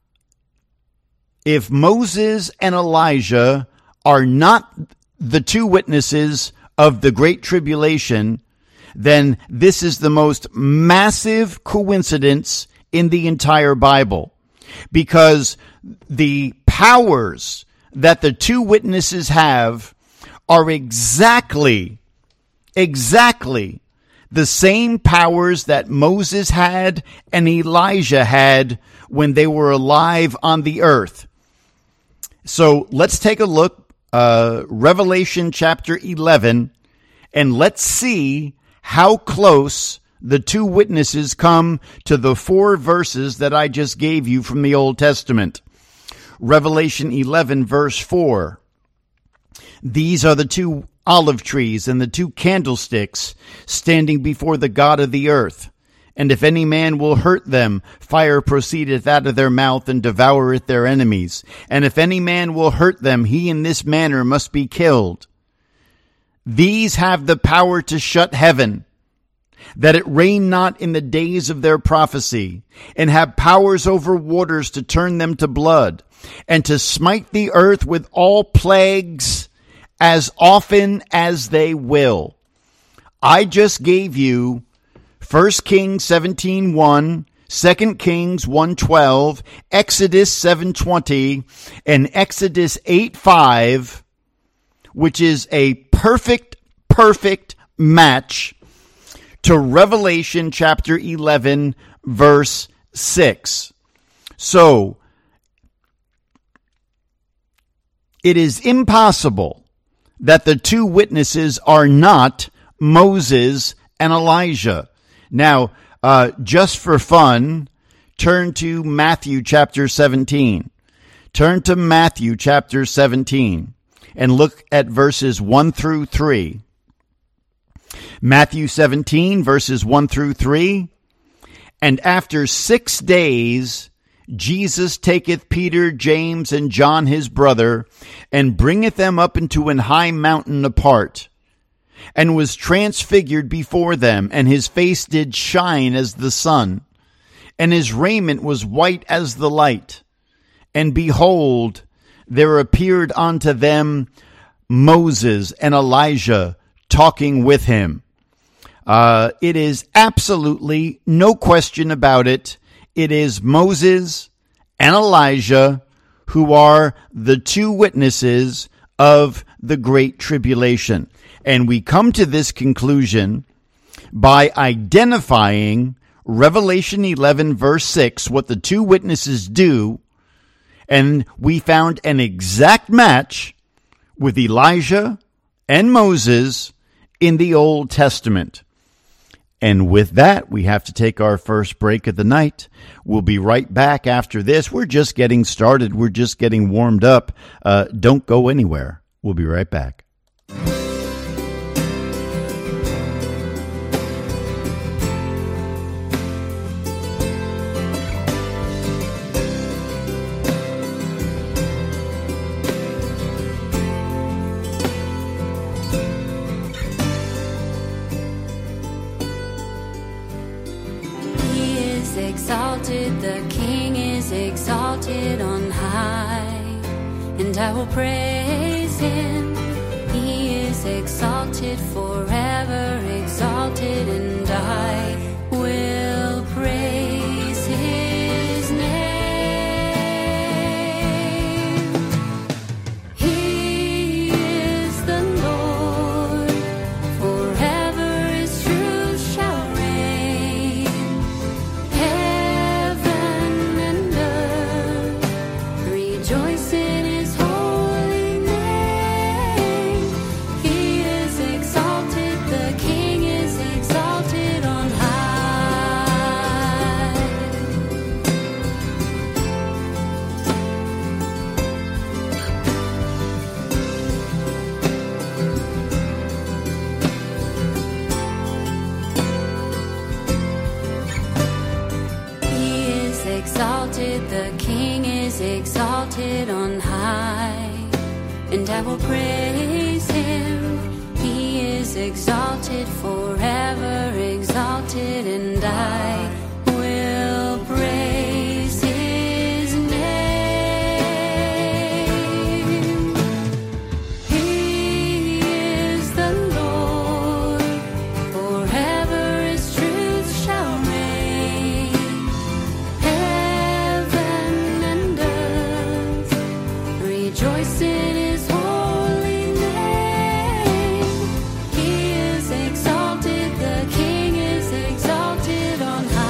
if Moses and Elijah are not the two witnesses of the Great Tribulation, then this is the most massive coincidence in the entire Bible, because the powers that the two witnesses have are exactly, exactly the same powers that Moses had and Elijah had when they were alive on the earth. So let's take a look, uh, Revelation chapter eleven, and let's see how close the two witnesses come to the four verses that I just gave you from the Old Testament. Revelation eleven, verse four. These are the two olive trees and the two candlesticks standing before the God of the earth. And if any man will hurt them, fire proceedeth out of their mouth and devoureth their enemies. And if any man will hurt them, he in this manner must be killed. These have the power to shut heaven, that it rain not in the days of their prophecy, and have powers over waters to turn them to blood, and to smite the earth with all plagues as often as they will. I just gave you First Kings seventeen one, Second Kings one twelve, Exodus seven twenty, and Exodus eight five, which is a perfect, perfect match to Revelation chapter eleven, verse six. So, it is impossible that the two witnesses are not Moses and Elijah. Now, uh, just for fun, turn to Matthew chapter seventeen. Turn to Matthew chapter seventeen and look at verses one through three. Matthew seventeen, verses one through three. And after six days, Jesus taketh Peter, James, and John his brother, and bringeth them up into an high mountain apart, and was transfigured before them, and his face did shine as the sun, and his raiment was white as the light. And behold, there appeared unto them Moses and Elijah talking with him. Uh, it is absolutely no question about it. It is Moses and Elijah who are the two witnesses of the Great Tribulation. And we come to this conclusion by identifying Revelation eleven, verse six, what the two witnesses do. And we found an exact match with Elijah and Moses in the Old Testament. And with that, we have to take our first break of the night. We'll be right back after this. We're just getting started. We're just getting warmed up. Uh, don't go anywhere. We'll be right back. Exalted, the King is exalted on high, and I will praise him. He is exalted forever, exalted, and I will praise his name. He is the Lord, forever his truth shall reign. Rejoice in his holy name. He is exalted, the King is exalted on high. He is exalted, the King is exalted on high, and I will praise him. He is exalted forever, exalted, and I will praise his name. He is the Lord, forever his truth shall reign. Heaven and earth rejoice in his holy name. He is exalted, the King is exalted on high.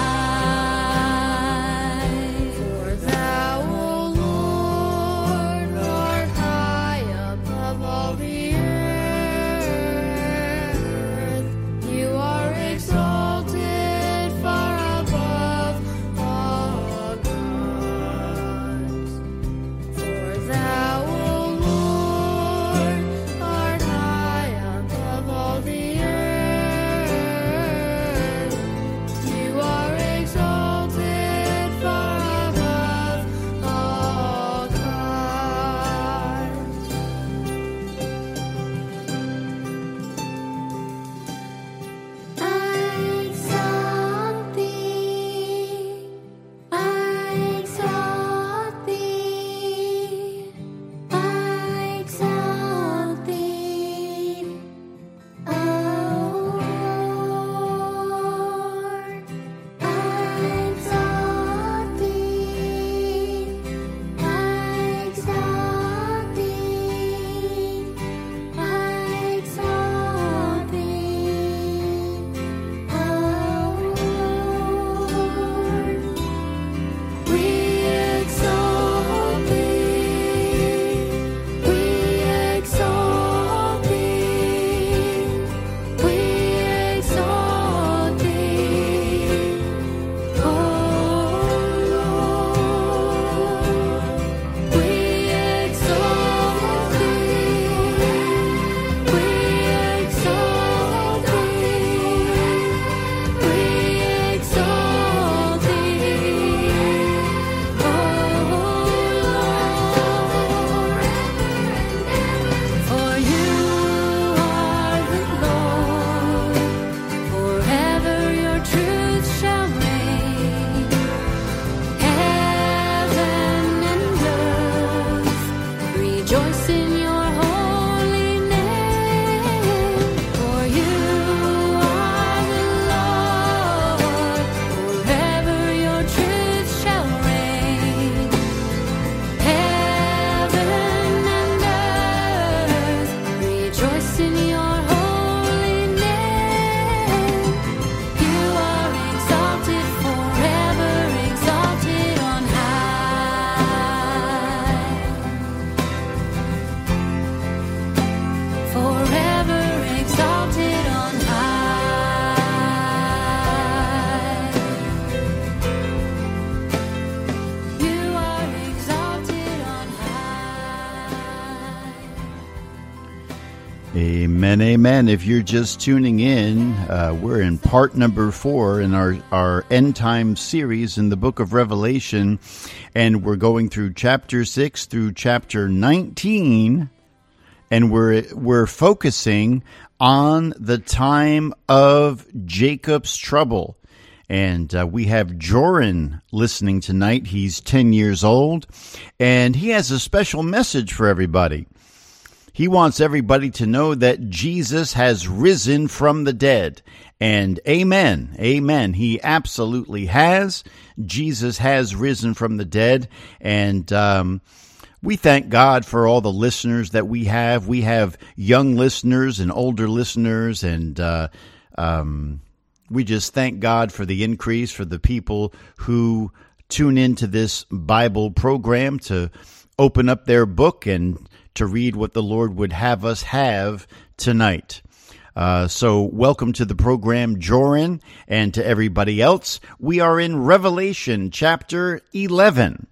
Amen, amen. If you're just tuning in, uh, we're in part number four in our, our end time series in the book of Revelation, and we're going through chapter six through chapter nineteen, and we're we're focusing on the time of Jacob's trouble. And uh, we have Joran listening tonight. He's ten years old, and he has a special message for everybody. He wants everybody to know that Jesus has risen from the dead. And amen, amen. He absolutely has. Jesus has risen from the dead. And um, we thank God for all the listeners that we have. We have young listeners and older listeners. And uh, um, we just thank God for the increase, for the people who tune into this Bible program to open up their book and to read what the Lord would have us have tonight. Uh, so welcome to the program, Joran, and to everybody else. We are in Revelation chapter eleven.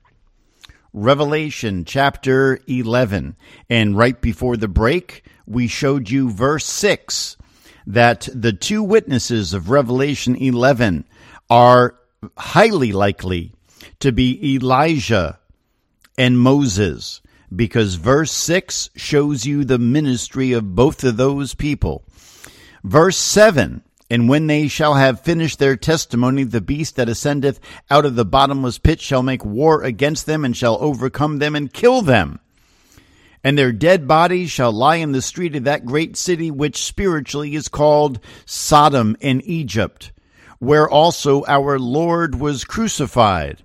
Revelation chapter eleven. And right before the break, we showed you verse six, that the two witnesses of Revelation eleven are highly likely to be Elijah and Moses, because verse six shows you the ministry of both of those people. Verse seven, and when they shall have finished their testimony, the beast that ascendeth out of the bottomless pit shall make war against them, and shall overcome them and kill them. And their dead bodies shall lie in the street of that great city, which spiritually is called Sodom and Egypt, where also our Lord was crucified.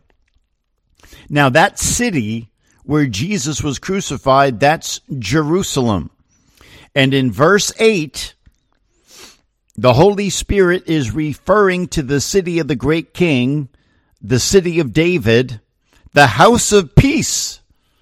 Now that city where Jesus was crucified, that's Jerusalem. And in verse eight, the Holy Spirit is referring to the city of the great king, the city of David, the house of peace.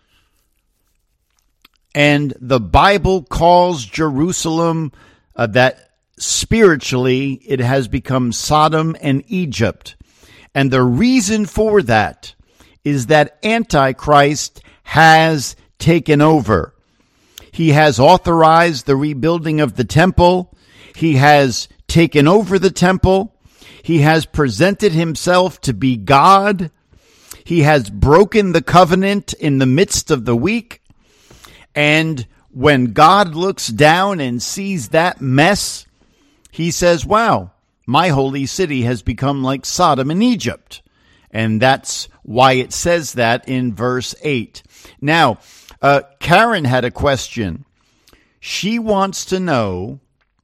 And the Bible calls Jerusalem uh, that spiritually it has become Sodom and Egypt. And the reason for that is that Antichrist has taken over. He has authorized the rebuilding of the temple. He has taken over the temple. He has presented himself to be God. He has broken the covenant in the midst of the week. And when God looks down and sees that mess, he says, wow, my holy city has become like Sodom and Egypt. And that's why it says that in verse eight. Now, uh, Karen had a question. She wants to know,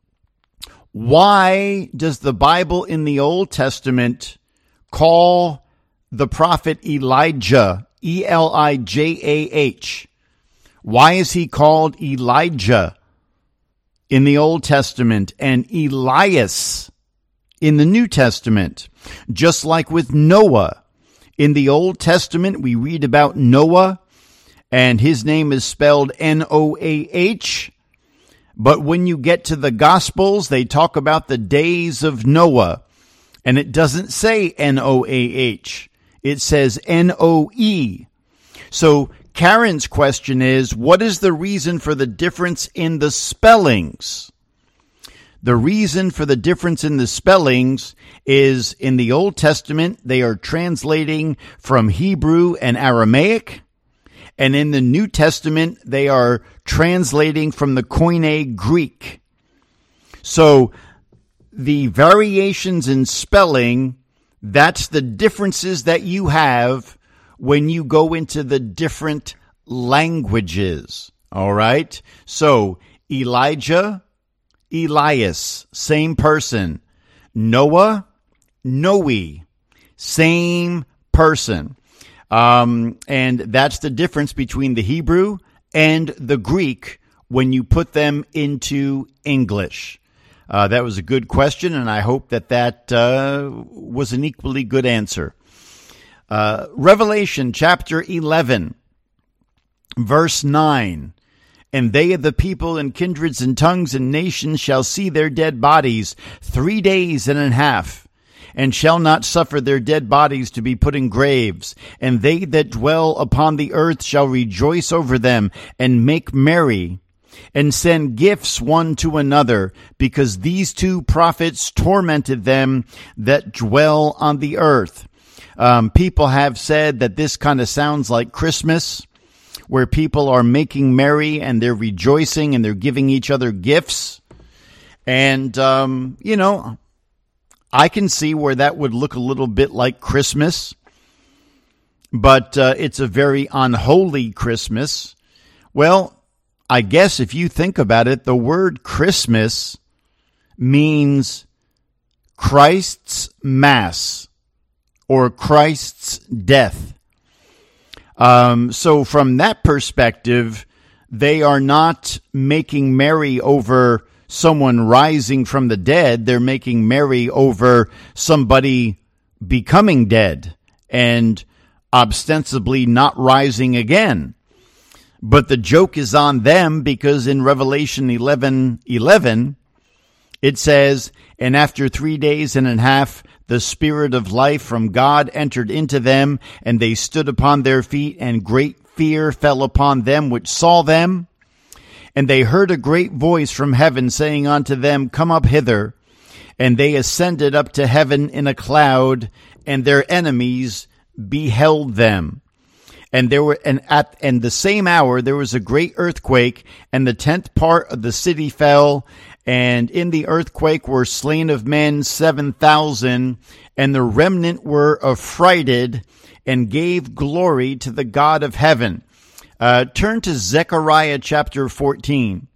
why does the Bible in the Old Testament call the prophet Elijah, E L I J A H? Why is he called Elijah in the Old Testament and Elias in the New Testament? Just like with Noah. In the Old Testament, we read about Noah, and his name is spelled N O A H. But when you get to the Gospels, they talk about the days of Noah, and it doesn't say N O A H. It says N O E. So Karen's question is, what is the reason for the difference in the spellings? The reason for the difference in the spellings is in the Old Testament, they are translating from Hebrew and Aramaic. And in the New Testament, they are translating from the Koine Greek. So the variations in spelling, that's the differences that you have when you go into the different languages. All right? So Elijah, Elias, same person. Noah, Noe, same person. Um, and that's the difference between the Hebrew and the Greek when you put them into English. Uh, that was a good question, and I hope that that uh, was an equally good answer. Uh, Revelation chapter eleven, verse nine. And they of the people and kindreds and tongues and nations shall see their dead bodies three days and a half, and shall not suffer their dead bodies to be put in graves. And they that dwell upon the earth shall rejoice over them and make merry. and send gifts one to another, because these two prophets tormented them that dwell on the earth. Um, people have said that this kind of sounds like Christmas, where people are making merry and they're rejoicing and they're giving each other gifts. And, um, you know, I can see where that would look a little bit like Christmas, but uh, it's a very unholy Christmas. Well, I guess if you think about it, the word Christmas means Christ's Mass or Christ's death. Um, so from that perspective, they are not making merry over someone rising from the dead. They're making merry over somebody becoming dead and ostensibly not rising again. But the joke is on them, because in Revelation eleven eleven, it says, "And after three days and a half, the Spirit of life from God entered into them, and they stood upon their feet, and great fear fell upon them which saw them. And they heard a great voice from heaven saying unto them, Come up hither. And they ascended up to heaven in a cloud, and their enemies beheld them. And there were, and at and the same hour there was a great earthquake, and the tenth part of the city fell, and in the earthquake were slain of men seven thousand, and the remnant were affrighted, and gave glory to the God of heaven." Uh, turn to Zechariah chapter fourteen.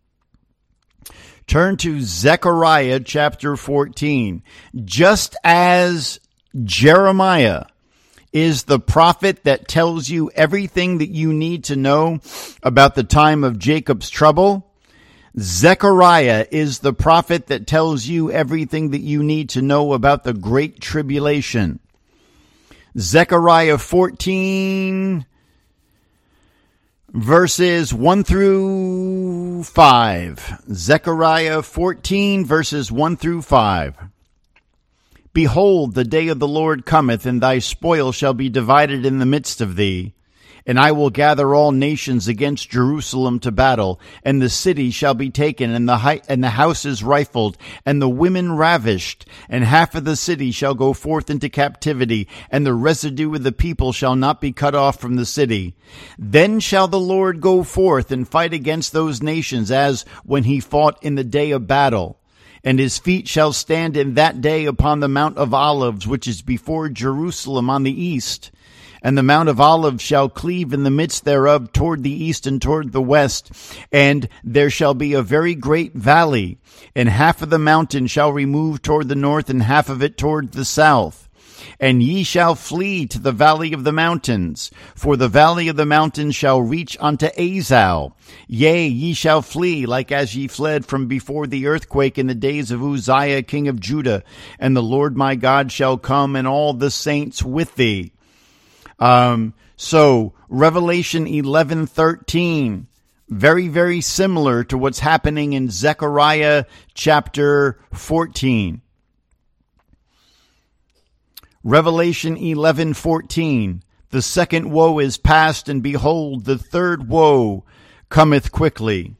Turn to Zechariah chapter fourteen. Just as Jeremiah is the prophet that tells you everything that you need to know about the time of Jacob's trouble, Zechariah is the prophet that tells you everything that you need to know about the Great Tribulation. Zechariah fourteen, verses one through five. Zechariah fourteen, verses one through five. "Behold, the day of the Lord cometh, and thy spoil shall be divided in the midst of thee. And I will gather all nations against Jerusalem to battle, and the city shall be taken, and the hi- and the houses rifled, and the women ravished, and half of the city shall go forth into captivity, and the residue of the people shall not be cut off from the city. Then shall the Lord go forth and fight against those nations, as when he fought in the day of battle. And his feet shall stand in that day upon the Mount of Olives, which is before Jerusalem on the east. And the Mount of Olives shall cleave in the midst thereof toward the east and toward the west. And there shall be a very great valley. And half of the mountain shall remove toward the north, and half of it toward the south. And ye shall flee to the valley of the mountains, for the valley of the mountains shall reach unto Azal. Yea, ye shall flee, like as ye fled from before the earthquake in the days of Uzziah king of Judah. And the Lord my God shall come, and all the saints with thee." Um, so Revelation eleven thirteen, very, very similar to what's happening in Zechariah chapter fourteen. Revelation eleven fourteen, "The second woe is past, and behold, the third woe cometh quickly."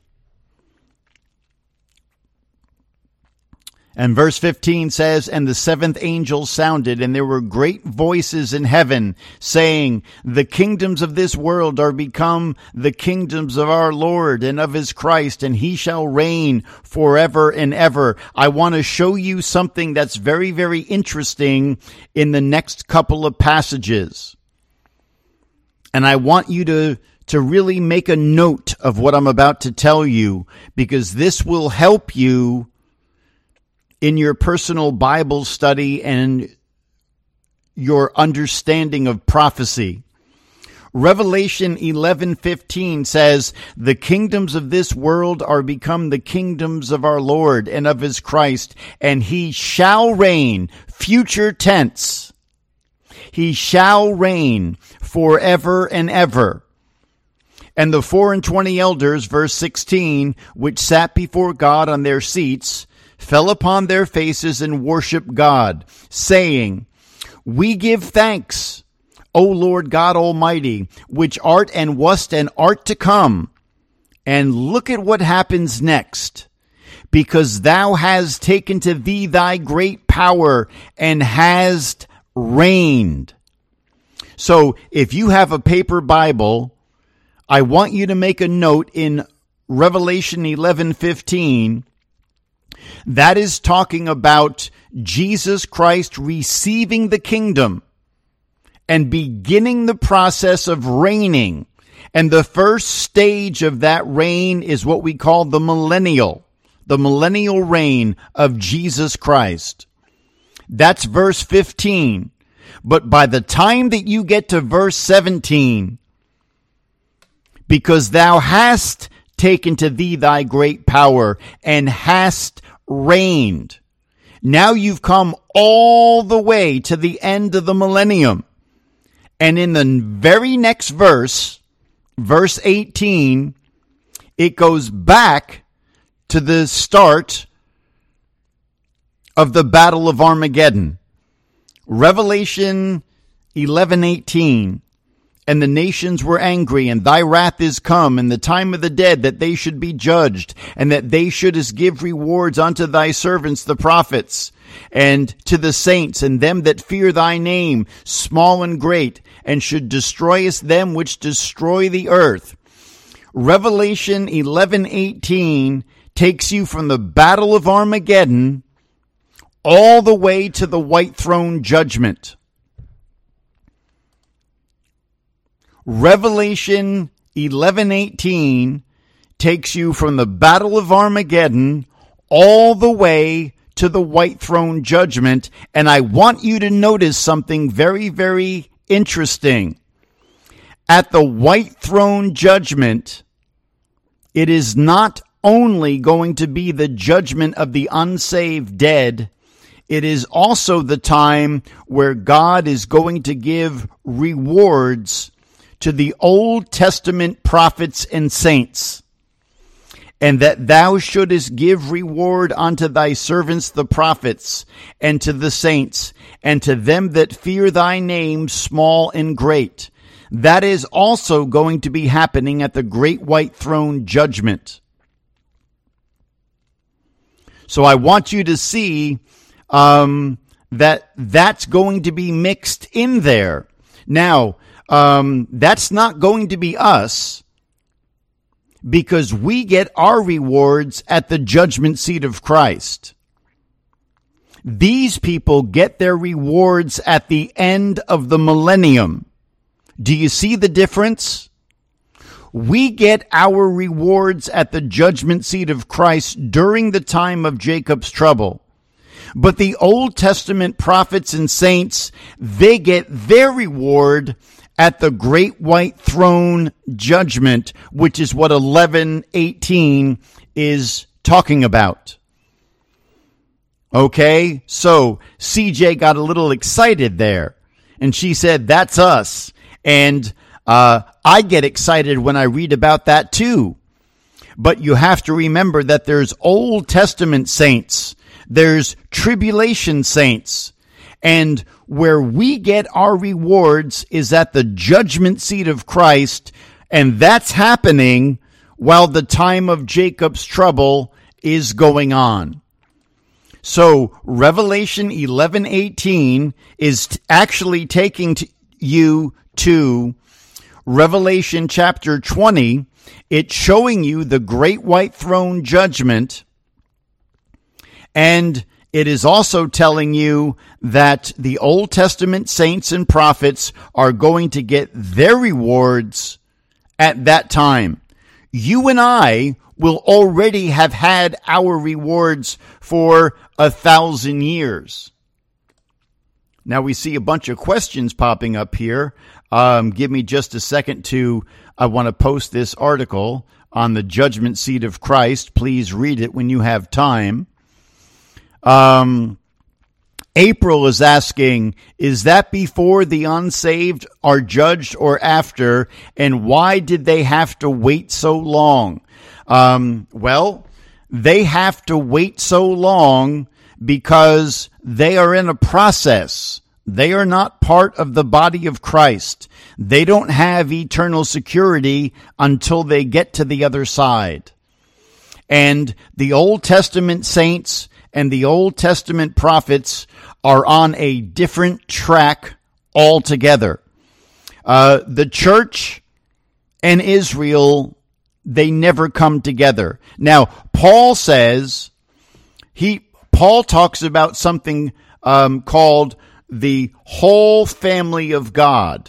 And verse fifteen says, "And the seventh angel sounded, and there were great voices in heaven, saying, The kingdoms of this world are become the kingdoms of our Lord and of his Christ, and he shall reign forever and ever." I want to show you something that's very, very interesting in the next couple of passages. And I want you to, to really make a note of what I'm about to tell you, because this will help you in your personal Bible study and your understanding of prophecy. Revelation eleven fifteen says, "The kingdoms of this world are become the kingdoms of our Lord and of his Christ, and he shall reign," future tense, "he shall reign forever and ever. And the four and twenty elders," verse sixteen, "which sat before God on their seats, fell upon their faces and worshiped God, saying, We give thanks, O Lord God Almighty, which art and wast and art to come, And look at what happens next. Because thou hast taken to thee thy great power and hast reigned. So if you have a paper Bible, I want you to make a note in Revelation eleven fifteen. That is talking about Jesus Christ receiving the kingdom and beginning the process of reigning. And the first stage of that reign is what we call the millennial, the millennial reign of Jesus Christ. That's verse fifteen. But by the time that you get to verse seventeen, because thou hast taken to thee thy great power and hast reigned. Now you've come all the way to the end of the millennium. And in the very next verse, verse eighteen, it goes back to the start of the Battle of Armageddon. Revelation eleven eighteen. And the nations were angry, and thy wrath is come, and the time of the dead, that they should be judged, and that they shouldest give rewards unto thy servants the prophets, and to the saints, and them that fear thy name, small and great, and should destroyest them which destroy the earth. Revelation eleven eighteen takes you from the Battle of Armageddon all the way to the white throne judgment. Revelation eleven eighteen takes you from the Battle of Armageddon all the way to the white throne judgment. And I want you to notice something very, very interesting. At the white throne judgment, it is not only going to be the judgment of the unsaved dead, it is also the time where God is going to give rewards to the Old Testament prophets and saints, and that thou shouldest give reward unto thy servants the prophets, and to the saints, and to them that fear thy name, small and great. That is also going to be happening at the great white throne judgment. So I want you to see um, that that's going to be mixed in there. Now, Um, that's not going to be us, because we get our rewards at the judgment seat of Christ. These people get their rewards at the end of the millennium. Do you see the difference? We get our rewards at the judgment seat of Christ during the time of Jacob's trouble. But the Old Testament prophets and saints, they get their reward at the great white throne judgment, which is what eleven eighteen is talking about. Okay, so C J got a little excited there, and she said, that's us. And uh, I get excited when I read about that too. But you have to remember that there's Old Testament saints, there's tribulation saints, and where we get our rewards is at the judgment seat of Christ, and that's happening while the time of Jacob's trouble is going on. So Revelation eleven eighteen is t- actually taking t- you to Revelation chapter twenty. It's showing you the great white throne judgment, and it is also telling you that the Old Testament saints and prophets are going to get their rewards at that time. You and I will already have had our rewards for a thousand years. Now we see a bunch of questions popping up here. Um, give me just a second to, I want to post this article on the judgment seat of Christ. Please read it when you have time. Um, April is asking, is that before the unsaved are judged or after? And why did they have to wait so long? Um, well, they have to wait so long because they are in a process. They are not part of the body of Christ. They don't have eternal security until they get to the other side. And the Old Testament saints and the Old Testament prophets are on a different track altogether. Uh, the church and Israel, they never come together. Now, Paul says, he Paul talks about something um, called the whole family of God.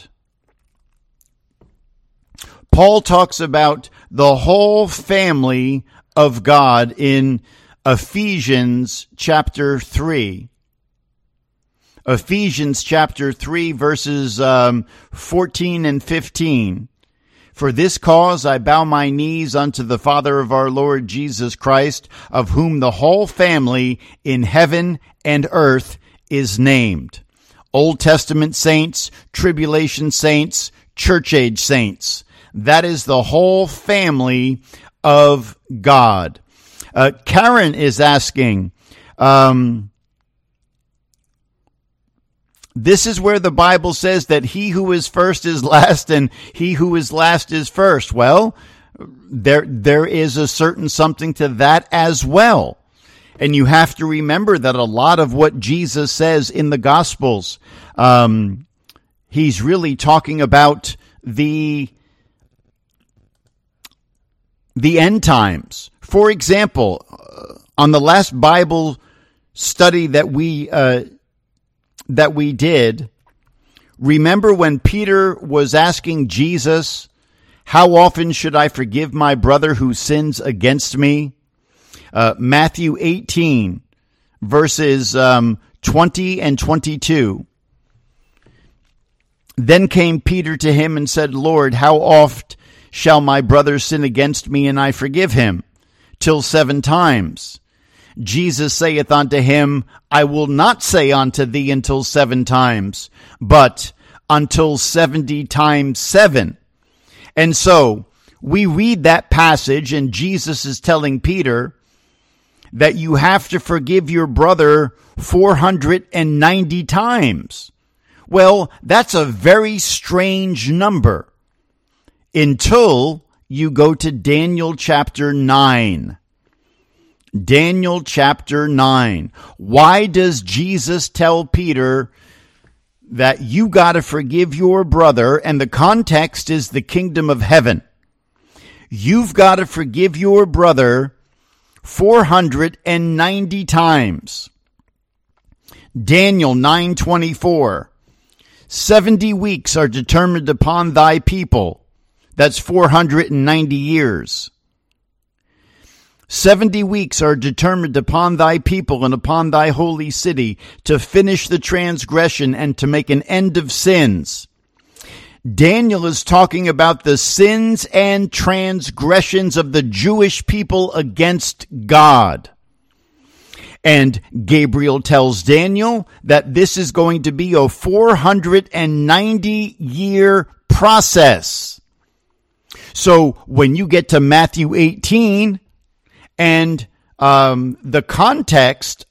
Paul talks about the whole family of God in Ephesians chapter three. Ephesians chapter three, verses um, fourteen and fifteen. For this cause I bow my knees unto the Father of our Lord Jesus Christ, of whom the whole family in heaven and earth is named. Old Testament saints, tribulation saints, church age saints. That is the whole family of God. Uh, Karen is asking, um, this is where the Bible says that he who is first is last and he who is last is first. Well, there there is a certain something to that as well. And you have to remember that a lot of what Jesus says in the Gospels, um, he's really talking about the, the end times. For example, on the last Bible study that we uh that we did, remember when Peter was asking Jesus, how often should I forgive my brother who sins against me? Uh, Matthew eighteen, verses um, twenty and twenty-two. Then came Peter to him and said, Lord, how oft shall my brother sin against me and I forgive him? Till seven times. Jesus saith unto him, I will not say unto thee until seven times, but until seventy times seven. And so we read that passage and Jesus is telling Peter that you have to forgive your brother four hundred ninety times. Well, that's a very strange number until you go to Daniel chapter nine. Daniel chapter nine. Why does Jesus tell Peter that you got to forgive your brother? And the context is the kingdom of heaven. You've got to forgive your brother four hundred ninety times. Daniel nine twenty-four. seventy weeks are determined upon thy people. That's four hundred ninety years. Seventy weeks are determined upon thy people and upon thy holy city to finish the transgression and to make an end of sins. Daniel is talking about the sins and transgressions of the Jewish people against God. And Gabriel tells Daniel that this is going to be a four hundred ninety year process. So when you get to Matthew eighteen, and um, the context,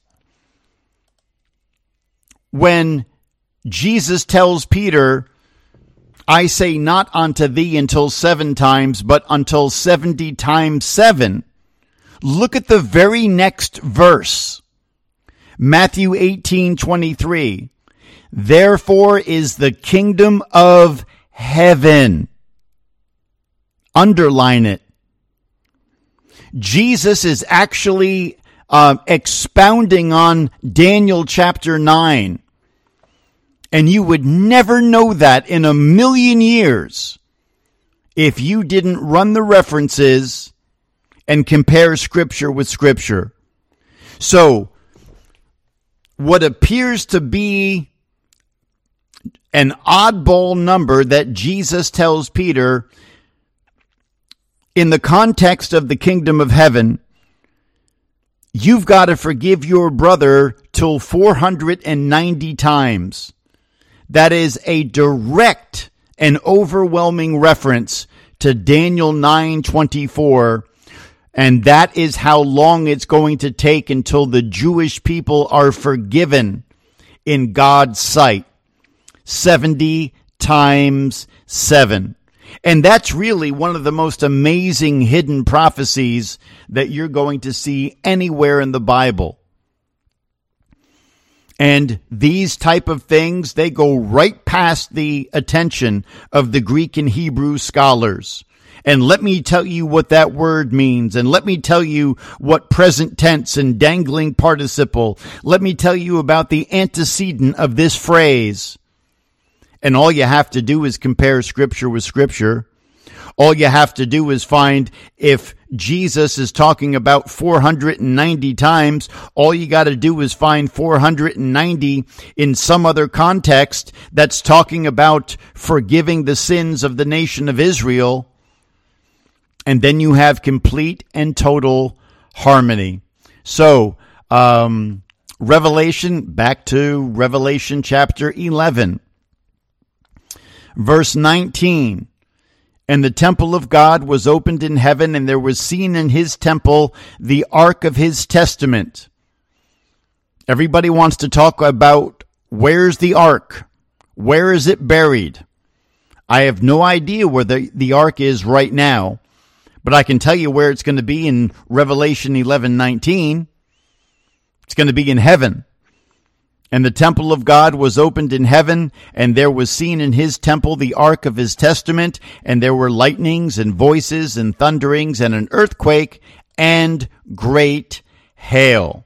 when Jesus tells Peter, I say not unto thee until seven times, but until seventy times seven, look at the very next verse. Matthew eighteen twenty-three. Therefore is the kingdom of heaven. Underline it. Jesus is actually uh, expounding on Daniel chapter nine. And you would never know that in a million years if you didn't run the references and compare Scripture with Scripture. So, what appears to be an oddball number that Jesus tells Peter, in the context of the kingdom of heaven, you've got to forgive your brother till four hundred ninety times. That is a direct and overwhelming reference to Daniel nine twenty-four. And that is how long it's going to take until the Jewish people are forgiven in God's sight. seventy times seven. And that's really one of the most amazing hidden prophecies that you're going to see anywhere in the Bible. And these type of things, they go right past the attention of the Greek and Hebrew scholars. And let me tell you what that word means. And let me tell you what present tense and dangling participle. Let me tell you about the antecedent of this phrase. And all you have to do is compare Scripture with Scripture. All you have to do is find if Jesus is talking about four hundred ninety times, all you got to do is find four hundred ninety in some other context that's talking about forgiving the sins of the nation of Israel. And then you have complete and total harmony. So, um, Revelation, back to Revelation chapter eleven. Verse nineteen, and the temple of God was opened in heaven, and there was seen in his temple the ark of his testament. Everybody wants to talk about where's the ark? Where is it buried? I have no idea where the, the ark is right now, but I can tell you where it's going to be in Revelation eleven nineteen. It's going to be in heaven. And the temple of God was opened in heaven, and there was seen in his temple the ark of his testament, and there were lightnings and voices and thunderings and an earthquake and great hail.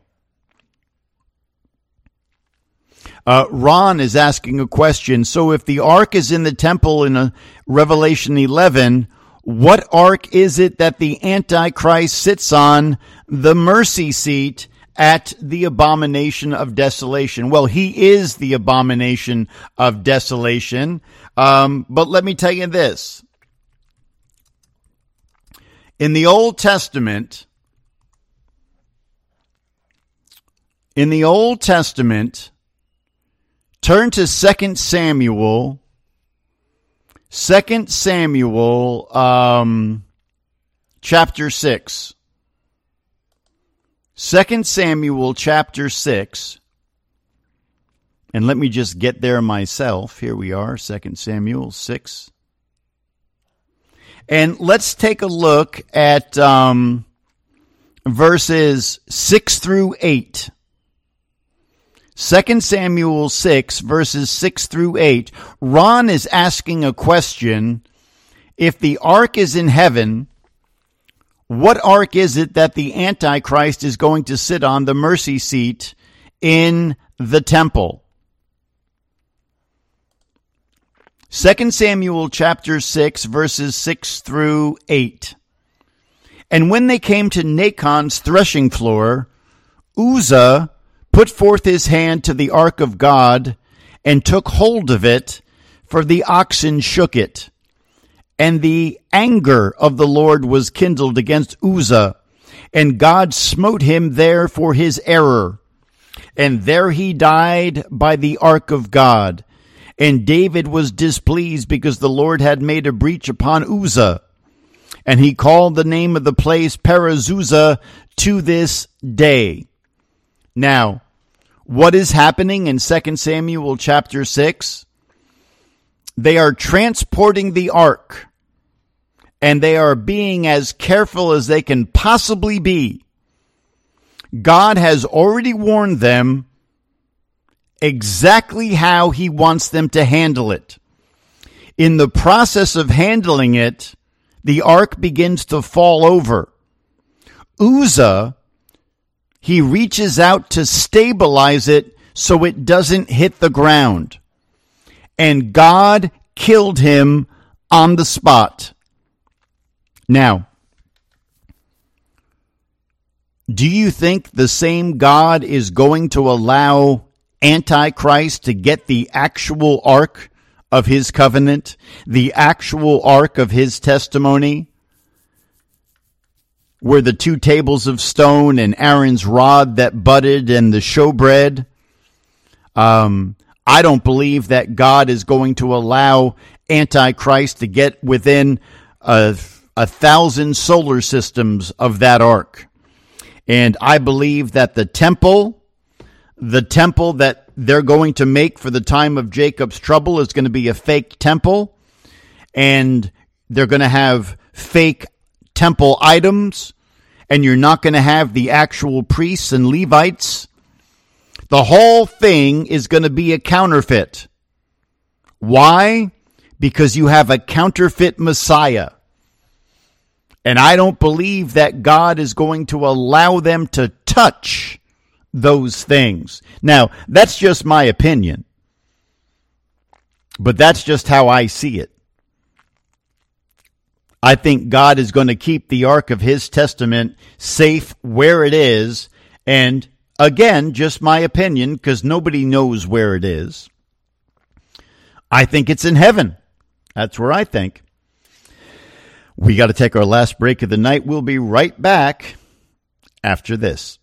Uh, Ron is asking a question. So if the ark is in the temple in a Revelation eleven, what ark is it that the Antichrist sits on, the mercy seat, at the abomination of desolation? Well, he is the abomination of desolation. Um, but let me tell you this. In the Old Testament, in the Old Testament, turn to Second Samuel, Second Samuel, um, chapter six. Second Samuel chapter six, and let me just get there myself. Here we are, Second Samuel six. And let's take a look at um, verses six through eight. Second Samuel six, verses six through eight. Ron is asking a question. If the ark is in heaven, what ark is it that the Antichrist is going to sit on, the mercy seat, in the temple? Second Samuel chapter six, verses six through eight. And when they came to Nachon's threshing floor, Uzzah put forth his hand to the ark of God and took hold of it, for the oxen shook it. And the anger of the Lord was kindled against Uzzah, and God smote him there for his error. And there he died by the ark of God. And David was displeased because the Lord had made a breach upon Uzzah. And he called the name of the place Perez-Uzzah to this day. Now, what is happening in Second Samuel chapter six? They are transporting the ark, and they are being as careful as they can possibly be. God has already warned them exactly how he wants them to handle it. In the process of handling it, the ark begins to fall over. Uzzah, he reaches out to stabilize it so it doesn't hit the ground. And God killed him on the spot. Now, do you think the same God is going to allow Antichrist to get the actual ark of his covenant, the actual ark of his testimony, where the two tables of stone and Aaron's rod that budded and the showbread? Um, I don't believe that God is going to allow Antichrist to get within a, a thousand solar systems of that ark. And I believe that the temple, the temple that they're going to make for the time of Jacob's trouble is going to be a fake temple, and they're going to have fake temple items, and you're not going to have the actual priests and Levites. The whole thing is going to be a counterfeit. Why? Because you have a counterfeit Messiah. And I don't believe that God is going to allow them to touch those things. Now, that's just my opinion. But that's just how I see it. I think God is going to keep the Ark of His Testament safe where it is. And again, just my opinion, because nobody knows where it is. I think it's in heaven. That's where I think. We got to take our last break of the night. We'll be right back after this.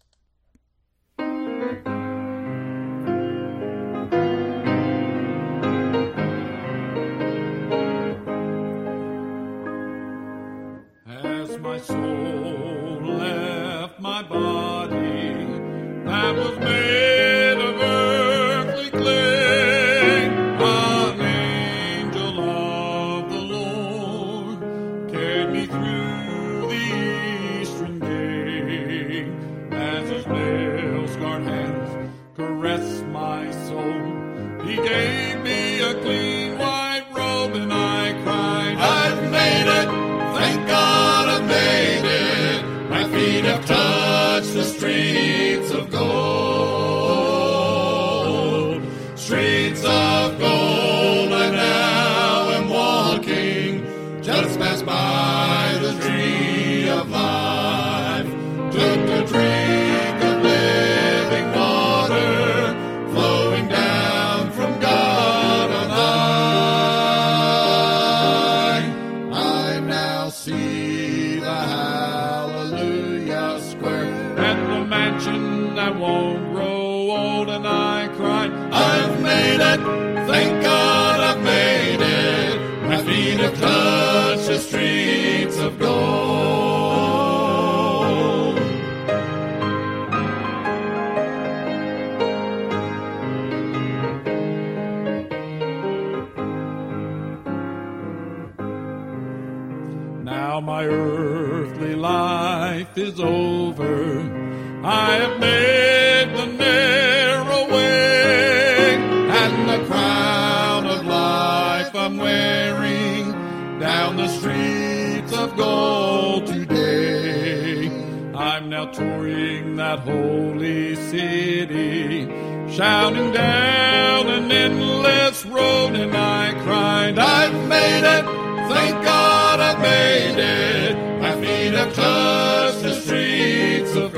As my soul left my body, that was made of earthly clay, an angel of the Lord carried me through the eastern gate. As his nail-scarred hands caressed my soul, he gave me a clean white robe, and I cried, I've made it! Thank God I've made it. My feet have touched the streets of gold. Streets of gold, I now am walking, just past by the tree of life. Took a drink of living water, flowing down from God on high. I now see the Hallelujah Square and the mansion that won't grow old, and I cried, I've made it, thank God I've made it. My feet have touched the streets of gold. Now my earthly life is over. I have made the narrow way, and the crown of life I'm wearing down the streets of gold today. I'm now touring that holy city, shouting down an endless road, and I cried, I've made it, thank God I've made it. My feet have touched the streets of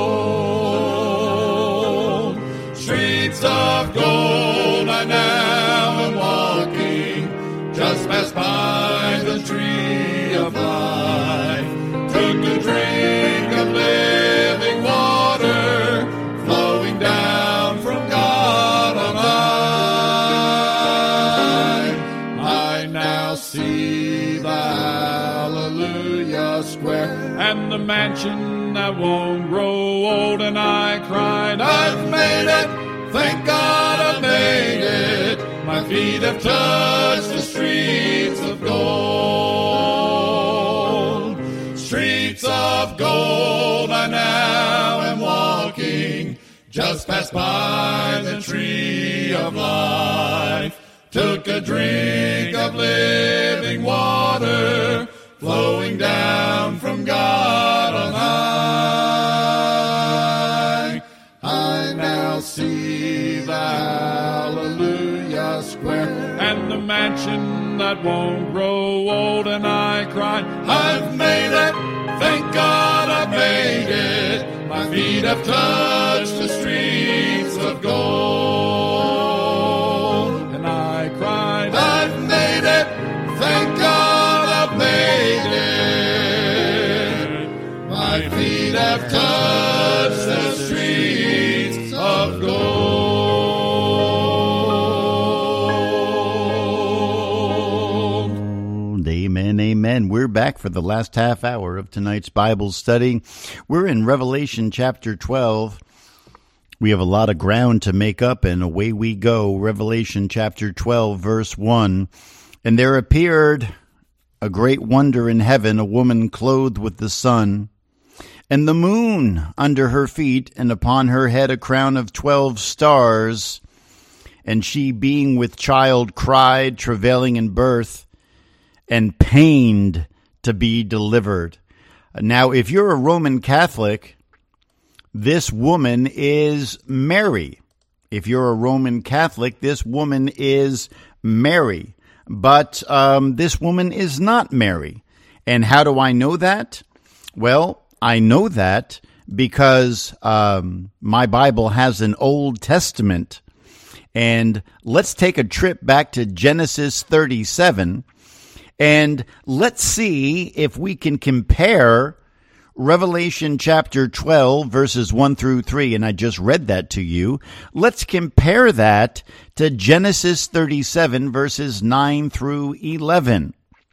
gold. Streets of gold, I now am walking, just past by the tree of life. Took a drink of living water, flowing down from God on high. I now see the Hallelujah Square and the mansion that won't grow old, and I cried, I've made it, thank God I've made it. My feet have touched the streets of gold. Streets of gold, I now am walking, just past by the tree of life. Took a drink of living water, flowing down from God on high. I now see the Hallelujah Square and the mansion that won't grow old, and I cried, I've made it, thank God I've made it. My feet have touched the streets of gold, and I cried, I've made it, thank God I've made it. My feet have touched the streets of gold. Amen, amen. We're back for the last half hour of tonight's Bible study. We're in Revelation chapter twelve. We have a lot of ground to make up, and away we go. Revelation chapter twelve, verse one. And there appeared a great wonder in heaven, a woman clothed with the sun, and the moon under her feet, and upon her head a crown of twelve stars. And she, being with child, cried, travailing in birth, and pained to be delivered. Now, if you're a Roman Catholic, this woman is Mary. If you're a Roman Catholic, this woman is Mary. But um, this woman is not Mary. And how do I know that? Well, I know that because um, my Bible has an Old Testament. And let's take a trip back to Genesis thirty-seven. And let's see if we can compare Revelation chapter twelve, verses one through three, and I just read that to you. Let's compare that to Genesis thirty-seven, verses nine through eleven.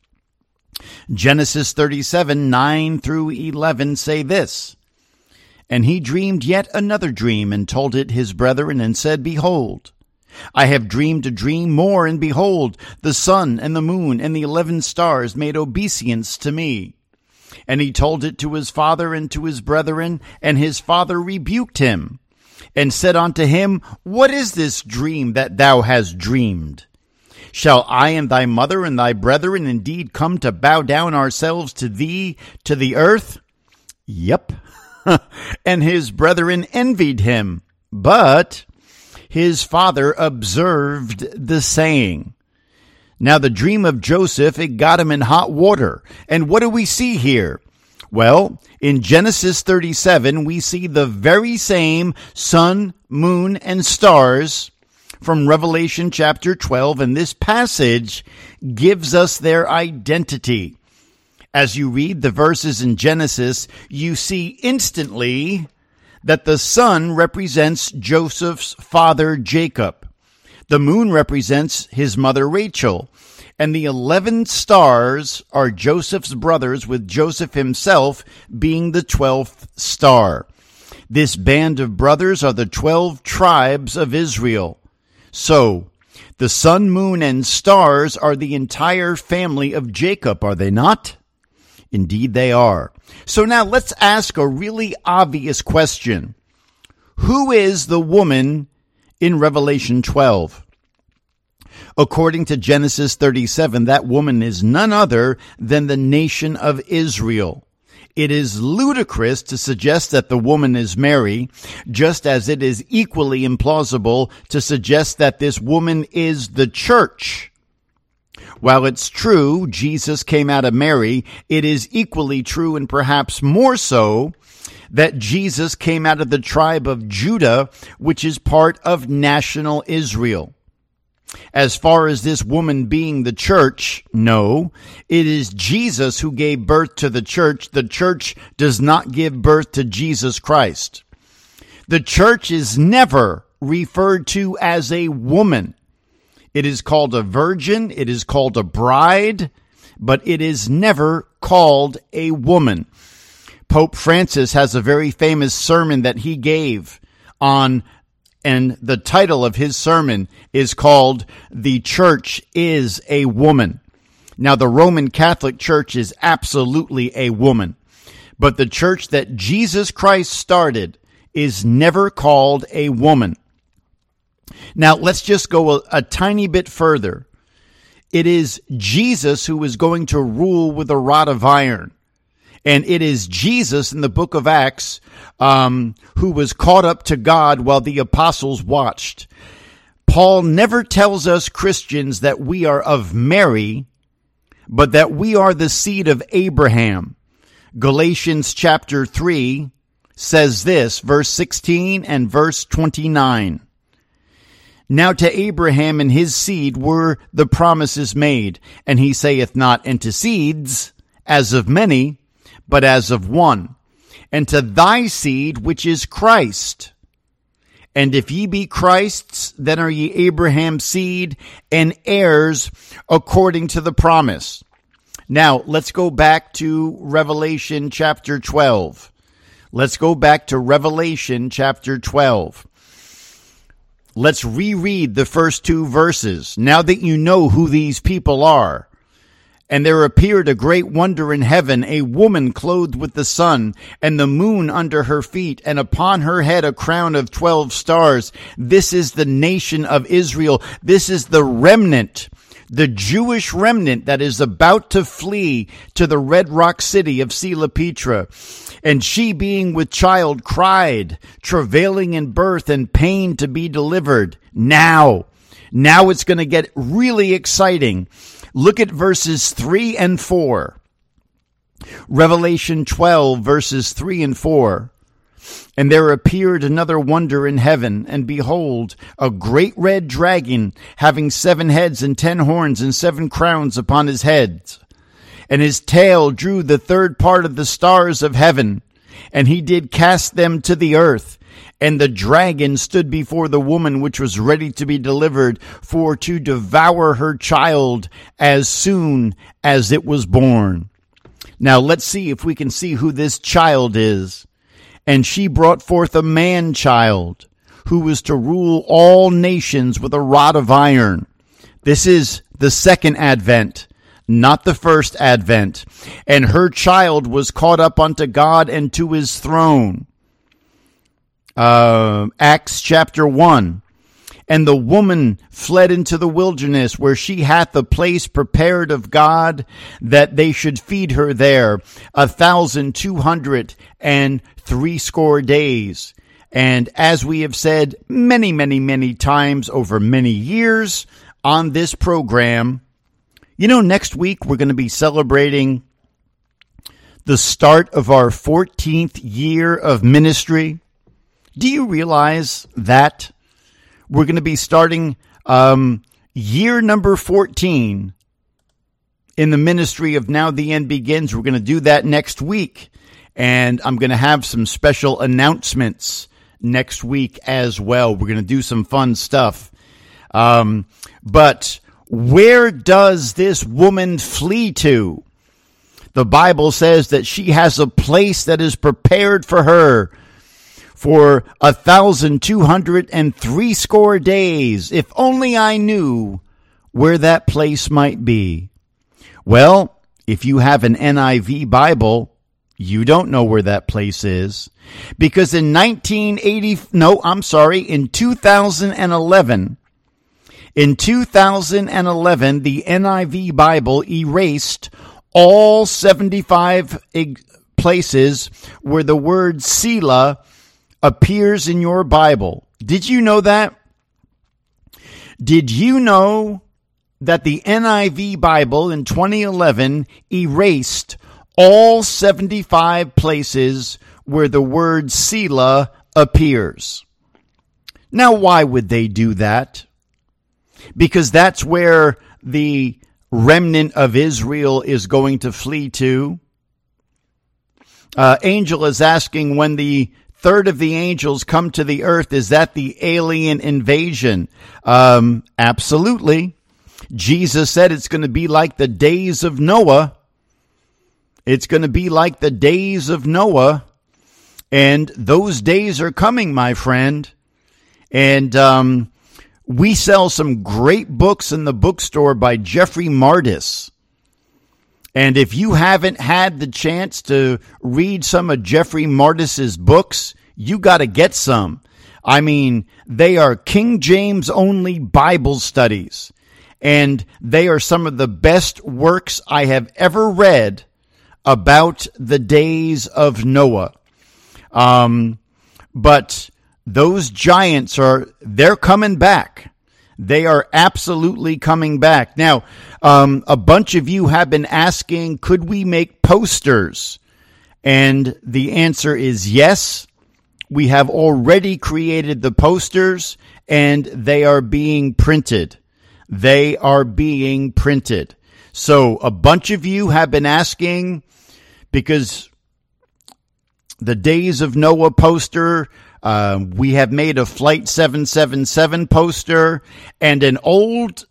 Genesis thirty-seven, nine through eleven say this. And he dreamed yet another dream, and told it his brethren, and said, Behold, I have dreamed a dream more, and behold, the sun and the moon and the eleven stars made obeisance to me. And he told it to his father and to his brethren, and his father rebuked him, and said unto him, What is this dream that thou hast dreamed? Shall I and thy mother and thy brethren indeed come to bow down ourselves to thee, to the earth? Yep. And his brethren envied him, but his father observed the saying. Now the dream of Joseph, it got him in hot water. And what do we see here? Well, in Genesis thirty-seven, we see the very same sun, moon, and stars from Revelation chapter twelve, and this passage gives us their identity. As you read the verses in Genesis, you see instantly that the sun represents Joseph's father Jacob. The moon represents his mother Rachel, and the eleven stars are Joseph's brothers, with Joseph himself being the twelfth star. This band of brothers are the twelve tribes of Israel. So, the sun, moon, and stars are the entire family of Jacob, are they not? Indeed they are. So now let's ask a really obvious question. Who is the woman in Revelation twelve? According to Genesis thirty-seven, that woman is none other than the nation of Israel. It is ludicrous to suggest that the woman is Mary, just as it is equally implausible to suggest that this woman is the church. While it's true Jesus came out of Mary, it is equally true, and perhaps more so, that Jesus came out of the tribe of Judah, which is part of national Israel. As far as this woman being the church, no, it is Jesus who gave birth to the church. The church does not give birth to Jesus Christ. The church is never referred to as a woman. It is called a virgin, it is called a bride, but it is never called a woman. Pope Francis has a very famous sermon that he gave on, and the title of his sermon is called, The Church is a Woman. Now, the Roman Catholic Church is absolutely a woman, but the church that Jesus Christ started is never called a woman. Now, let's just go a, a tiny bit further. It is Jesus who is going to rule with a rod of iron. And it is Jesus in the book of Acts um, who was caught up to God while the apostles watched. Paul never tells us Christians that we are of Mary, but that we are the seed of Abraham. Galatians chapter three says this, verse sixteen and verse twenty-nine. Now to Abraham and his seed were the promises made, and he saith not, and to seeds, as of many, but as of one, and to thy seed, which is Christ. And if ye be Christ's, then are ye Abraham's seed, and heirs according to the promise. Now, let's go back to Revelation chapter twelve. Let's go back to Revelation chapter twelve. let's reread the first two verses. Now that you know who these people are. And there appeared a great wonder in heaven, a woman clothed with the sun, and the moon under her feet, and upon her head a crown of twelve stars. This is the nation of Israel. This is the remnant, the Jewish remnant that is about to flee to the red rock city of Sela Petra. And she, being with child, cried, travailing in birth and pain to be delivered. Now, now it's going to get really exciting. Look at verses three and four. Revelation twelve, verses three and four. And there appeared another wonder in heaven, and behold, a great red dragon, having seven heads and ten horns and seven crowns upon his heads. And his tail drew the third part of the stars of heaven, and he did cast them to the earth. And the dragon stood before the woman which was ready to be delivered, for to devour her child as soon as it was born. Now let's see if we can see who this child is. And she brought forth a man-child, who was to rule all nations with a rod of iron. This is the second advent, not the first advent. And her child was caught up unto God and to his throne. Uh, Acts chapter one. And the woman fled into the wilderness, where she hath a place prepared of God, that they should feed her there a thousand two hundred and threescore days. And as we have said many, many, many times over many years on this program, you know, next week we're going to be celebrating the start of our fourteenth year of ministry. Do you realize that we're going to be starting um, year number fourteen in the ministry of Now the End Begins? We're going to do that next week. And I'm going to have some special announcements next week as well. We're going to do some fun stuff. Um, but where does this woman flee to? The Bible says that she has a place that is prepared for her for a thousand two hundred and threescore days. If only I knew where that place might be. Well, if you have an N I V Bible, you don't know where that place is. Because in nineteen eighty, no, I'm sorry, in two thousand eleven, in two thousand eleven, the N I V Bible erased all seventy-five places where the word Selah appears in your Bible. Did you know that? Did you know that the N I V Bible in twenty eleven erased all seventy-five places where the word Selah appears? Now, why would they do that? Because that's where the remnant of Israel is going to flee to. Uh, Angel is asking, when the third of the angels come to the earth, is that the alien invasion? Um, absolutely. Jesus said it's going to be like the days of Noah. It's going to be like the days of Noah. And those days are coming, my friend. And um, we sell some great books in the bookstore by Jeffrey Mardis. And if you haven't had the chance to read some of Jeffrey Mardis's books, you got to get some. I mean, they are King James only Bible studies. And they are some of the best works I have ever read about the days of Noah. Um, but those giants are, they're coming back. They are absolutely coming back. Now, um, a bunch of you have been asking, could we make posters? And the answer is yes. We have already created the posters, and they are being printed. They are being printed. So a bunch of you have been asking, because the Days of Noah poster, Uh, we have made a Flight seven seven seven poster and an old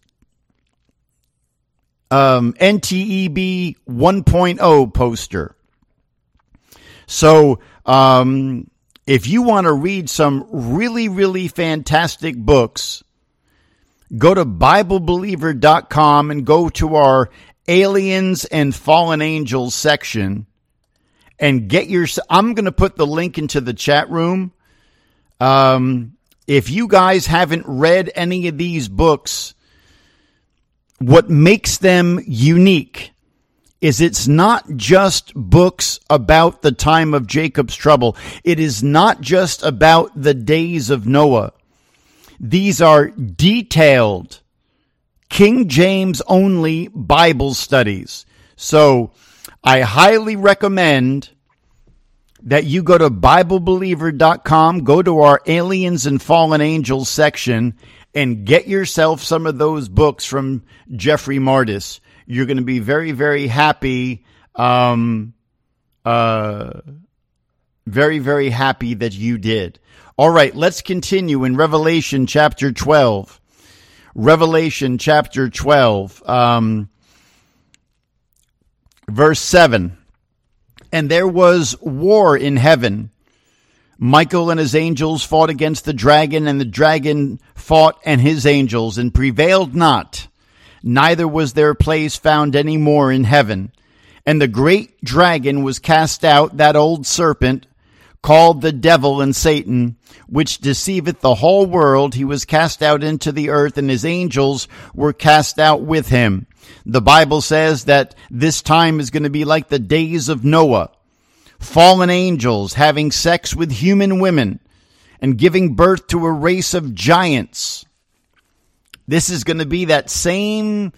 um, N T E B one point oh poster. So um, if you want to read some really, really fantastic books, go to Bible Believer dot com and go to our Aliens and Fallen Angels section and get your, I'm going to put the link into the chat room. Um, if you guys haven't read any of these books, what makes them unique is it's not just books about the time of Jacob's trouble. It is not just about the days of Noah. These are detailed, King James only Bible studies. So I highly recommend that you go to Bible Believer dot com, go to our Aliens and Fallen Angels section, and get yourself some of those books from Jeffrey Martis. You're going to be very, very happy, um, uh, very, very happy that you did. All right, let's continue in Revelation chapter twelve. Revelation chapter twelve, um, verse seven. And there was war in heaven. Michael and his angels fought against the dragon, and the dragon fought and his angels, and prevailed not. Neither was their place found any more in heaven. And the great dragon was cast out, that old serpent, called the devil and Satan, which deceiveth the whole world. He was cast out into the earth, and his angels were cast out with him. The Bible says that this time is going to be like the days of Noah. Fallen angels having sex with human women and giving birth to a race of giants. This is going to be that same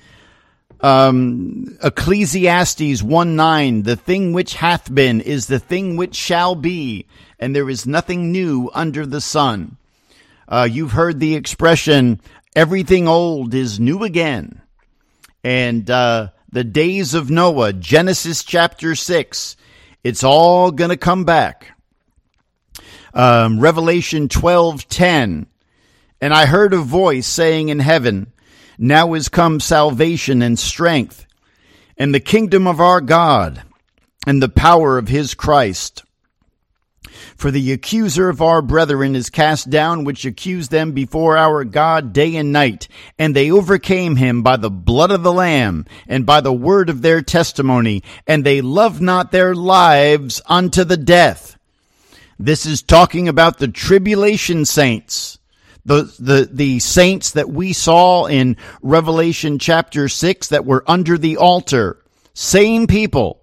um, Ecclesiastes one nine. The thing which hath been is the thing which shall be, and there is nothing new under the sun. Uh, you've heard the expression, everything old is new again. And uh, the days of Noah, Genesis chapter six, it's all going to come back. Um, Revelation twelve ten. And I heard a voice saying in heaven, now is come salvation and strength, and the kingdom of our God, and the power of his Christ. For the accuser of our brethren is cast down, which accused them before our God day and night. And they overcame him by the blood of the Lamb, and by the word of their testimony, and they loved not their lives unto the death. This is talking about the tribulation saints. The, the, the saints that we saw in Revelation chapter six that were under the altar. Same people.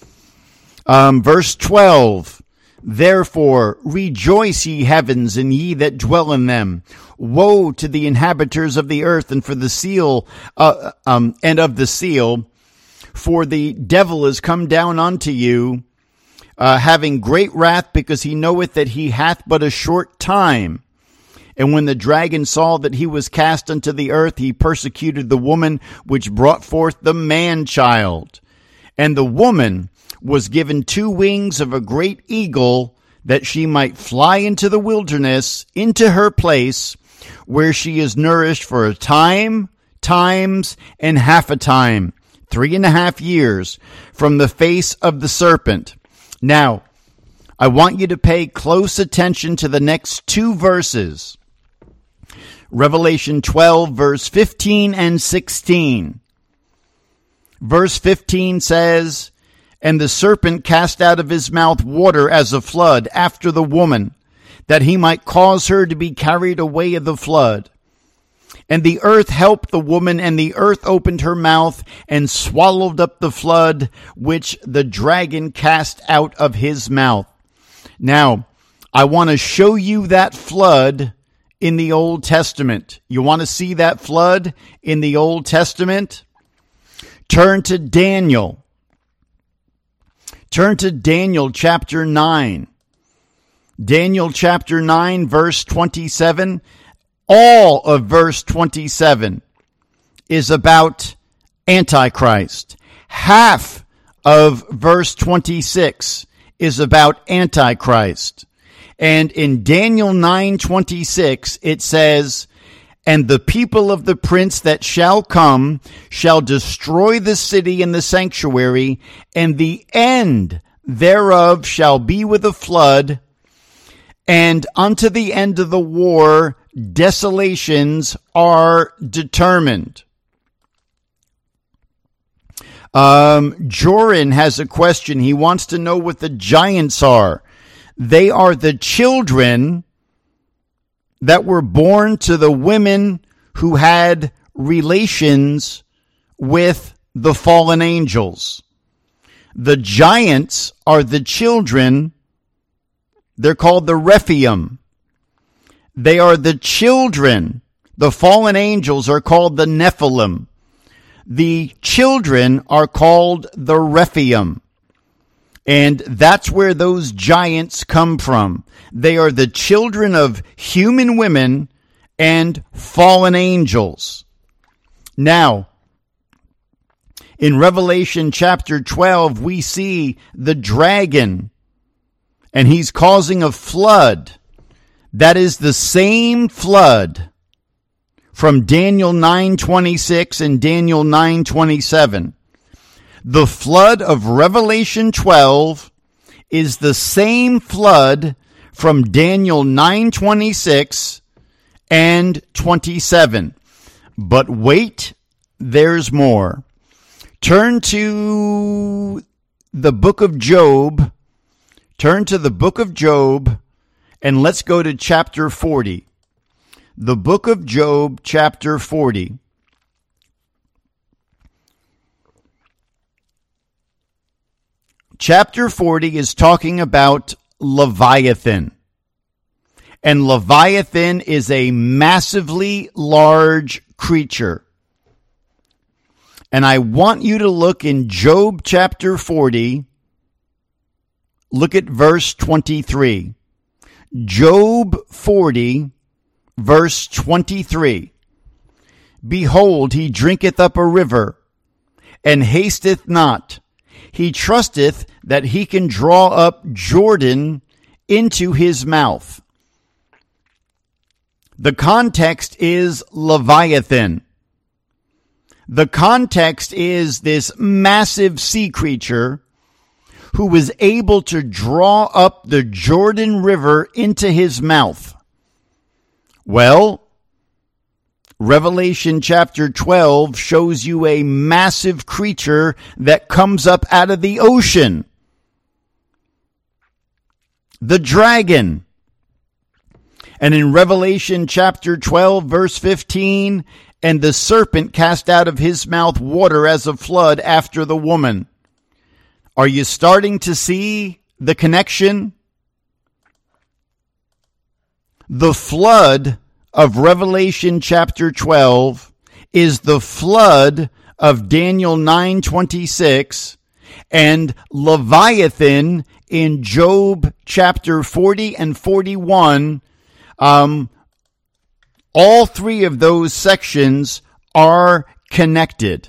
Um, verse twelve. Therefore rejoice, ye heavens, and ye that dwell in them. Woe to the inhabitants of the earth, and for the seal, uh, um, and of the seal, for the devil is come down unto you, uh, having great wrath, because he knoweth that he hath but a short time. And when the dragon saw that he was cast unto the earth, he persecuted the woman which brought forth the man-child. And the woman was given two wings of a great eagle, that she might fly into the wilderness, into her place, where she is nourished for a time, times, and half a time, three and a half years, from the face of the serpent. Now, I want you to pay close attention to the next two verses. Revelation twelve, verse fifteen and sixteen. Verse fifteen says, and the serpent cast out of his mouth water as a flood after the woman, that he might cause her to be carried away of the flood. And the earth helped the woman, and the earth opened her mouth and swallowed up the flood, which the dragon cast out of his mouth. Now, I want to show you that flood in the Old Testament. You want to see that flood in the Old Testament? Turn to Daniel. Turn to Daniel chapter nine. Daniel chapter nine, verse twenty-seven. All of verse twenty-seven is about Antichrist. Half of verse twenty-six is about Antichrist. And in Daniel nine twenty-six, it says, and the people of the prince that shall come shall destroy the city and the sanctuary, and the end thereof shall be with a flood, and unto the end of the war, desolations are determined. Um, Joran has a question. He wants to know what the giants are. They are the children that were born to the women who had relations with the fallen angels. The giants are the children. They're called the Rephaim. They are the children. The fallen angels are called the Nephilim. The children are called the Rephaim. And that's where those giants come from. They are the children of human women and fallen angels. Now, in Revelation chapter twelve, we see the dragon, and he's causing a flood. That is the same flood from Daniel nine twenty-six and Daniel nine twenty-seven. The flood of Revelation twelve is the same flood from Daniel nine twenty-six and twenty-seven. But wait, there's more. Turn to the book of Job. Turn to the book of Job, and let's go to chapter forty. The book of Job, chapter forty. Chapter forty is talking about Leviathan. And Leviathan is a massively large creature. And I want you to look in Job chapter forty. Look at verse twenty-three. Job forty, verse twenty-three. Behold, he drinketh up a river, and hasteth not. He trusteth that he can draw up Jordan into his mouth. The context is Leviathan. The context is this massive sea creature who was able to draw up the Jordan River into his mouth. Well, Revelation chapter twelve shows you a massive creature that comes up out of the ocean. The dragon. And in Revelation chapter twelve, verse fifteen, and the serpent cast out of his mouth water as a flood after the woman. Are you starting to see the connection? The flood of Revelation chapter twelve is the flood of Daniel nine twenty-six, and Leviathan in Job chapter forty and forty-one. Um, all three of those sections are connected.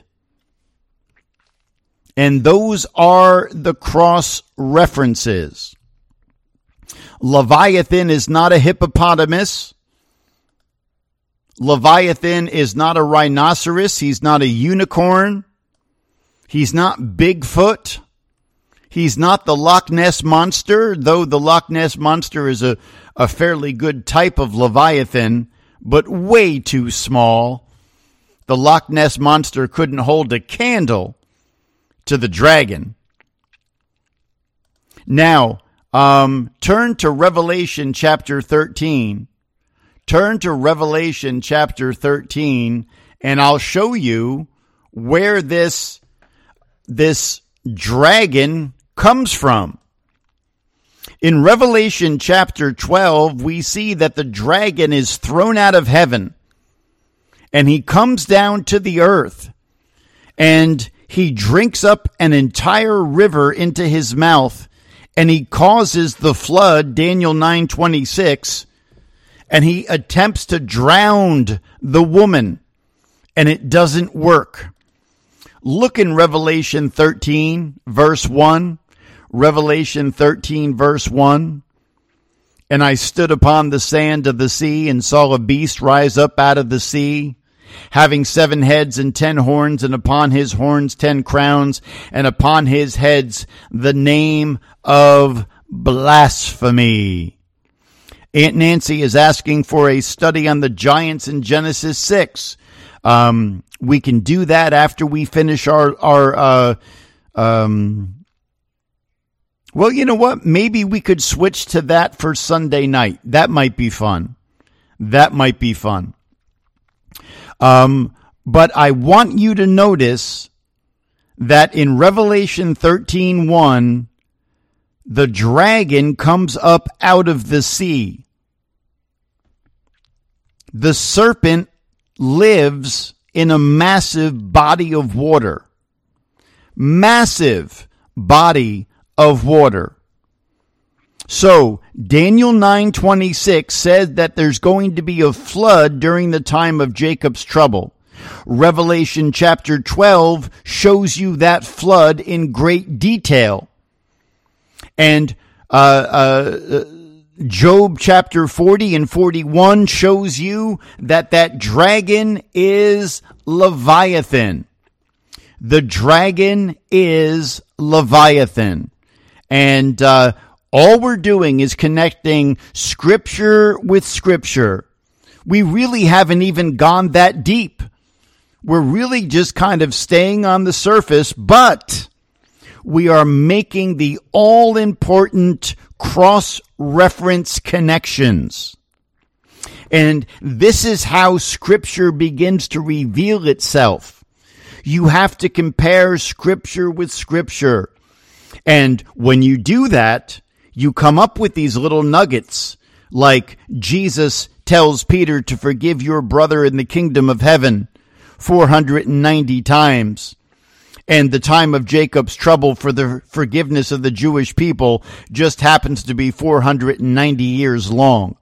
And those are the cross references. Leviathan is not a hippopotamus. Leviathan is not a rhinoceros. He's not a unicorn. He's not Bigfoot. He's not the Loch Ness Monster, though the Loch Ness Monster is a, a fairly good type of Leviathan, but way too small. The Loch Ness Monster couldn't hold a candle to the dragon. Now, um, turn to Revelation chapter thirteen. Turn to Revelation chapter thirteen, and I'll show you where this, this dragon comes from. In Revelation chapter twelve, we see that the dragon is thrown out of heaven, and he comes down to the earth, and he drinks up an entire river into his mouth, and he causes the flood, Daniel nine twenty-six, and he attempts to drown the woman, and it doesn't work. Look in Revelation thirteen, verse one. Revelation thirteen, verse one. And I stood upon the sand of the sea and saw a beast rise up out of the sea, having seven heads and ten horns, and upon his horns ten crowns, and upon his heads the name of blasphemy. Aunt Nancy is asking for a study on the giants in Genesis six. Um, we can do that after we finish our, our, uh, um, well, you know what? Maybe we could switch to that for Sunday night. That might be fun. That might be fun. Um, but I want you to notice that in Revelation thirteen one, the dragon comes up out of the sea. The serpent lives in a massive body of water. Massive body of water. So, Daniel nine twenty-six said that there's going to be a flood during the time of Jacob's trouble. Revelation chapter twelve shows you that flood in great detail. And uh, uh, Job chapter forty and forty-one shows you that that dragon is Leviathan. The dragon is Leviathan. And uh, all we're doing is connecting Scripture with Scripture. We really haven't even gone that deep. We're really just kind of staying on the surface, but we are making the all-important cross-reference connections. And this is how Scripture begins to reveal itself. You have to compare Scripture with Scripture. And when you do that, you come up with these little nuggets, like Jesus tells Peter to forgive your brother in the kingdom of heaven four hundred ninety times. And the time of Jacob's trouble for the forgiveness of the Jewish people just happens to be four hundred ninety years long.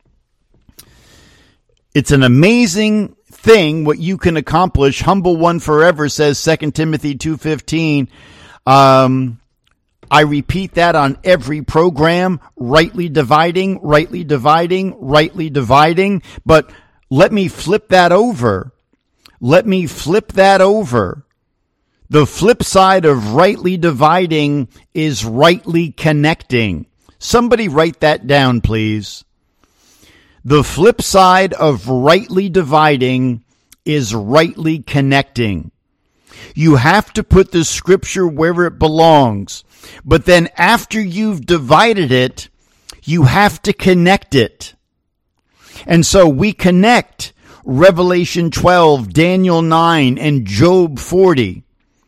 It's an amazing thing what you can accomplish. Humble one forever, says Second Timothy two fifteen. Um, I repeat that on every program, rightly dividing, rightly dividing, rightly dividing. But let me flip that over. Let me flip that over. The flip side of rightly dividing is rightly connecting. Somebody write that down, please. The flip side of rightly dividing is rightly connecting. You have to put the Scripture where it belongs. But then after you've divided it, you have to connect it. And so we connect Revelation twelve, Daniel nine, and Job forty.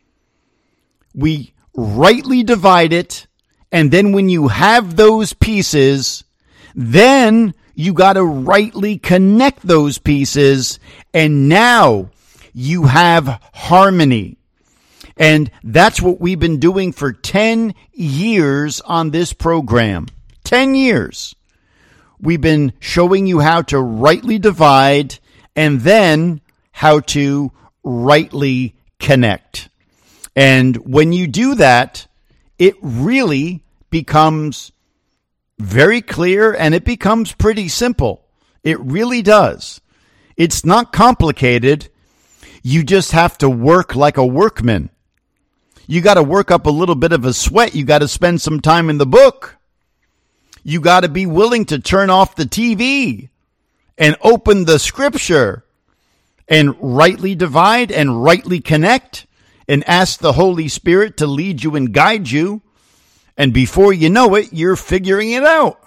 We rightly divide it, and then when you have those pieces, then you got to rightly connect those pieces, and now you have harmony. And that's what we've been doing for ten years on this program. ten years. We've been showing you how to rightly divide and then how to rightly connect. And when you do that, it really becomes very clear and it becomes pretty simple. It really does. It's not complicated. You just have to work like a workman. You got to work up a little bit of a sweat. You got to spend some time in the book. You got to be willing to turn off the T V and open the Scripture and rightly divide and rightly connect and ask the Holy Spirit to lead you and guide you. And before you know it, you're figuring it out.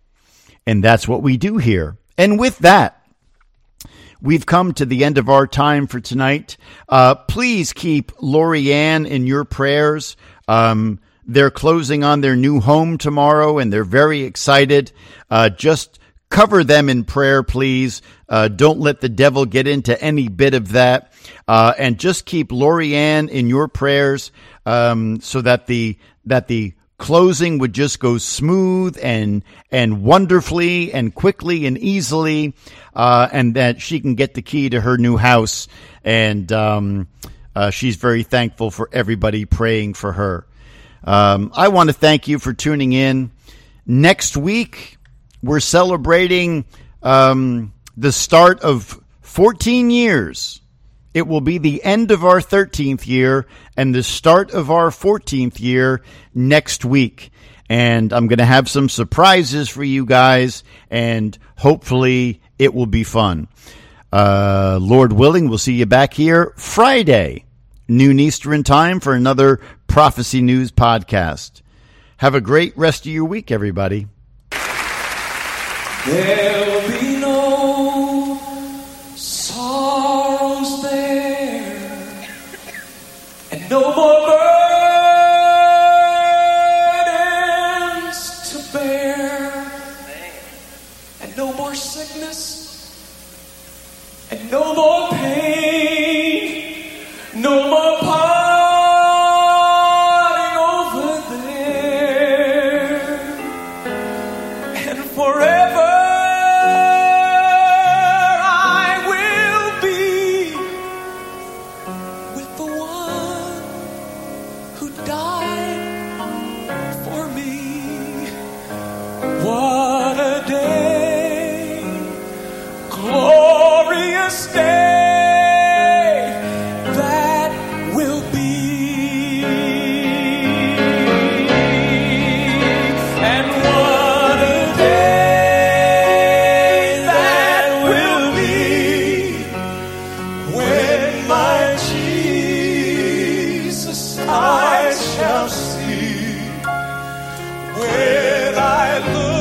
And that's what we do here. And with that, we've come to the end of our time for tonight. Uh, please keep Lori Ann in your prayers. Um, they're closing on their new home tomorrow, and they're very excited. Uh, just cover them in prayer, please. Uh, don't let the devil get into any bit of that. Uh, and just keep Lori Ann in your prayers um, so that the that the closing would just go smooth and and wonderfully and quickly and easily, uh, and that she can get the key to her new house. And um, uh, she's very thankful for everybody praying for her. Um, I want to thank you for tuning in. Next week, we're celebrating um, the start of fourteen years. It will be the end of our thirteenth year and the start of our fourteenth year next week. and I'm going to have some surprises for you guys, and hopefully it will be fun. Uh, Lord willing, we'll see you back here Friday, noon Eastern time, for another Prophecy News podcast. Have a great rest of your week, everybody. There'll be no sorrows there, and no more burdens to bear, and no more sickness, and no more pain, no more parting over there, and forever I shall see when I look.